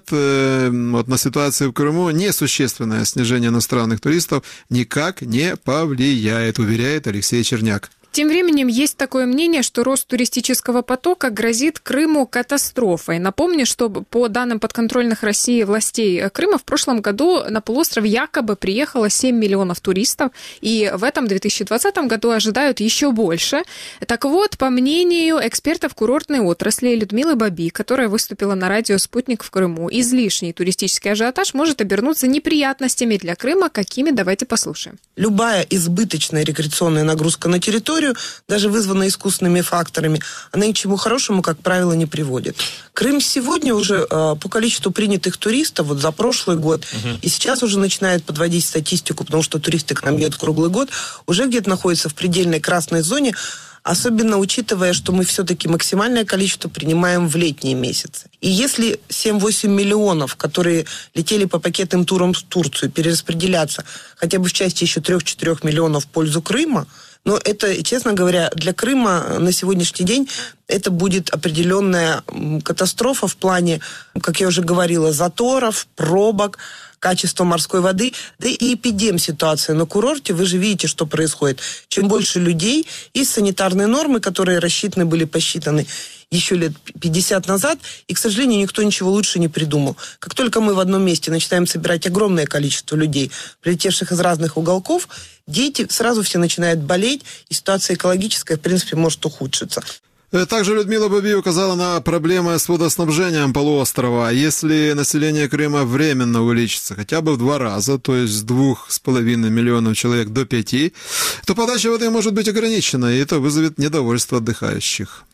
вот на ситуацию в Крыму несущественное снижение иностранных туристов никак не повлияет, уверяет Алексей Черняк. Тем временем есть такое мнение, что рост туристического потока грозит Крыму катастрофой. Напомню, что по данным подконтрольных России властей Крыма в прошлом году на полуостров якобы приехало семь миллионов туристов, и в этом две тысячи двадцатом году ожидают еще больше. Так вот, по мнению экспертов курортной отрасли Людмилы Баби, которая выступила на радио «Спутник» в Крыму, излишний туристический ажиотаж может обернуться неприятностями для Крыма. Какими? Давайте послушаем. Любая избыточная рекреационная нагрузка на территорию, даже вызванная искусственными факторами, она ни к чему хорошему, как правило, не приводит. Крым сегодня уже э, по количеству принятых туристов, вот за прошлый год, uh-huh. и сейчас уже начинает подводить статистику, потому что туристы к нам едут круглый год, уже где-то находится в предельной красной зоне, особенно учитывая, что мы все-таки максимальное количество принимаем в летние месяцы. И если семь-восемь миллионов, которые летели по пакетным турам в Турцию, перераспределяться хотя бы в части еще трех-четырех миллионов в пользу Крыма, но это, честно говоря, для Крыма на сегодняшний день это будет определенная катастрофа в плане, как я уже говорила, заторов, пробок, качества морской воды, да и эпидем-ситуация на курорте. Вы же видите, что происходит. Чем больше людей, есть санитарные нормы, которые рассчитаны были, посчитаны еще лет пятьдесят назад, и, к сожалению, никто ничего лучше не придумал. Как только мы в одном месте начинаем собирать огромное количество людей, прилетевших из разных уголков, дети сразу все начинают болеть, и ситуация экологическая, в принципе, может ухудшиться. Также Людмила Баби указала на проблемы с водоснабжением полуострова. Если население Крыма временно увеличится хотя бы в два раза, то есть с двух с половиной миллионов человек до пяти, то подача воды может быть ограничена, и это вызовет недовольство отдыхающих.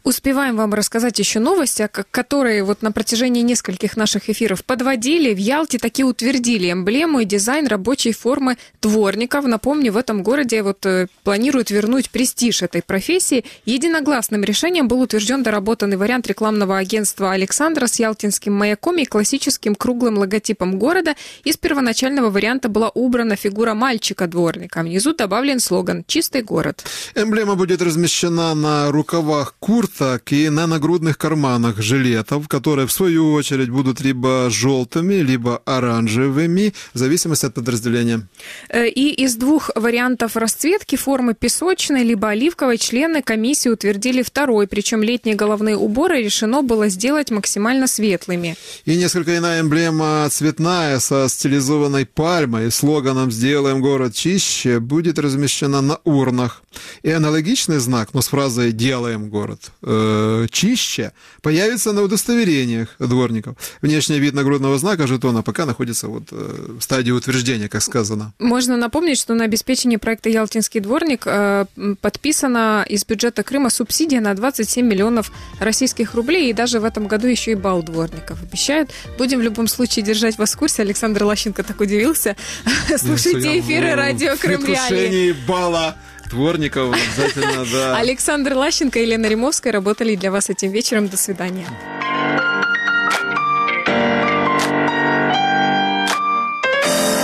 Успеваем вам рассказать еще новости, которые вот на протяжении нескольких наших эфиров подводили. В Ялте таки утвердили эмблему и дизайн рабочей формы дворников. Напомню, в этом городе вот планируют вернуть престиж этой профессии. Единогласным решением был утвержден доработанный вариант рекламного агентства «Александра» с ялтинским маяком и классическим круглым логотипом города. Из первоначального варианта была убрана фигура мальчика-дворника. Внизу добавлен слоган «Чистый город». Эмблема будет размещена на рукавах курток и на нагрудных карманах жилетов, которые, в свою очередь, будут либо желтыми, либо оранжевыми, в зависимости от подразделения. И из двух вариантов расцветки формы песочной, либо оливковой члены комиссии утвердили второй, причем летние головные уборы решено было сделать максимально светлыми. И несколько иная эмблема цветная со стилизованной пальмой и слоганом «Сделаем город чище» будет размещена на урнах. И аналогичный знак, но с фразой «Делаем город э, чище» появится на удостоверениях дворников. Внешний вид нагрудного знака жетона пока находится вот, э, в стадии утверждения, как сказано. Можно напомнить, что на обеспечение проекта «Ялтинский дворник» э, подписана из бюджета Крыма субсидия на двадцать семь миллионов российских рублей, и даже в этом году еще и бал дворников обещают. Будем в любом случае держать вас в курсе. Александр Лащенко так удивился. Слушайте эфиры радио Крым Реалии. Бала дворников обязательно, да. Александр Лащенко и Елена Римовская работали для вас этим вечером. До свидания.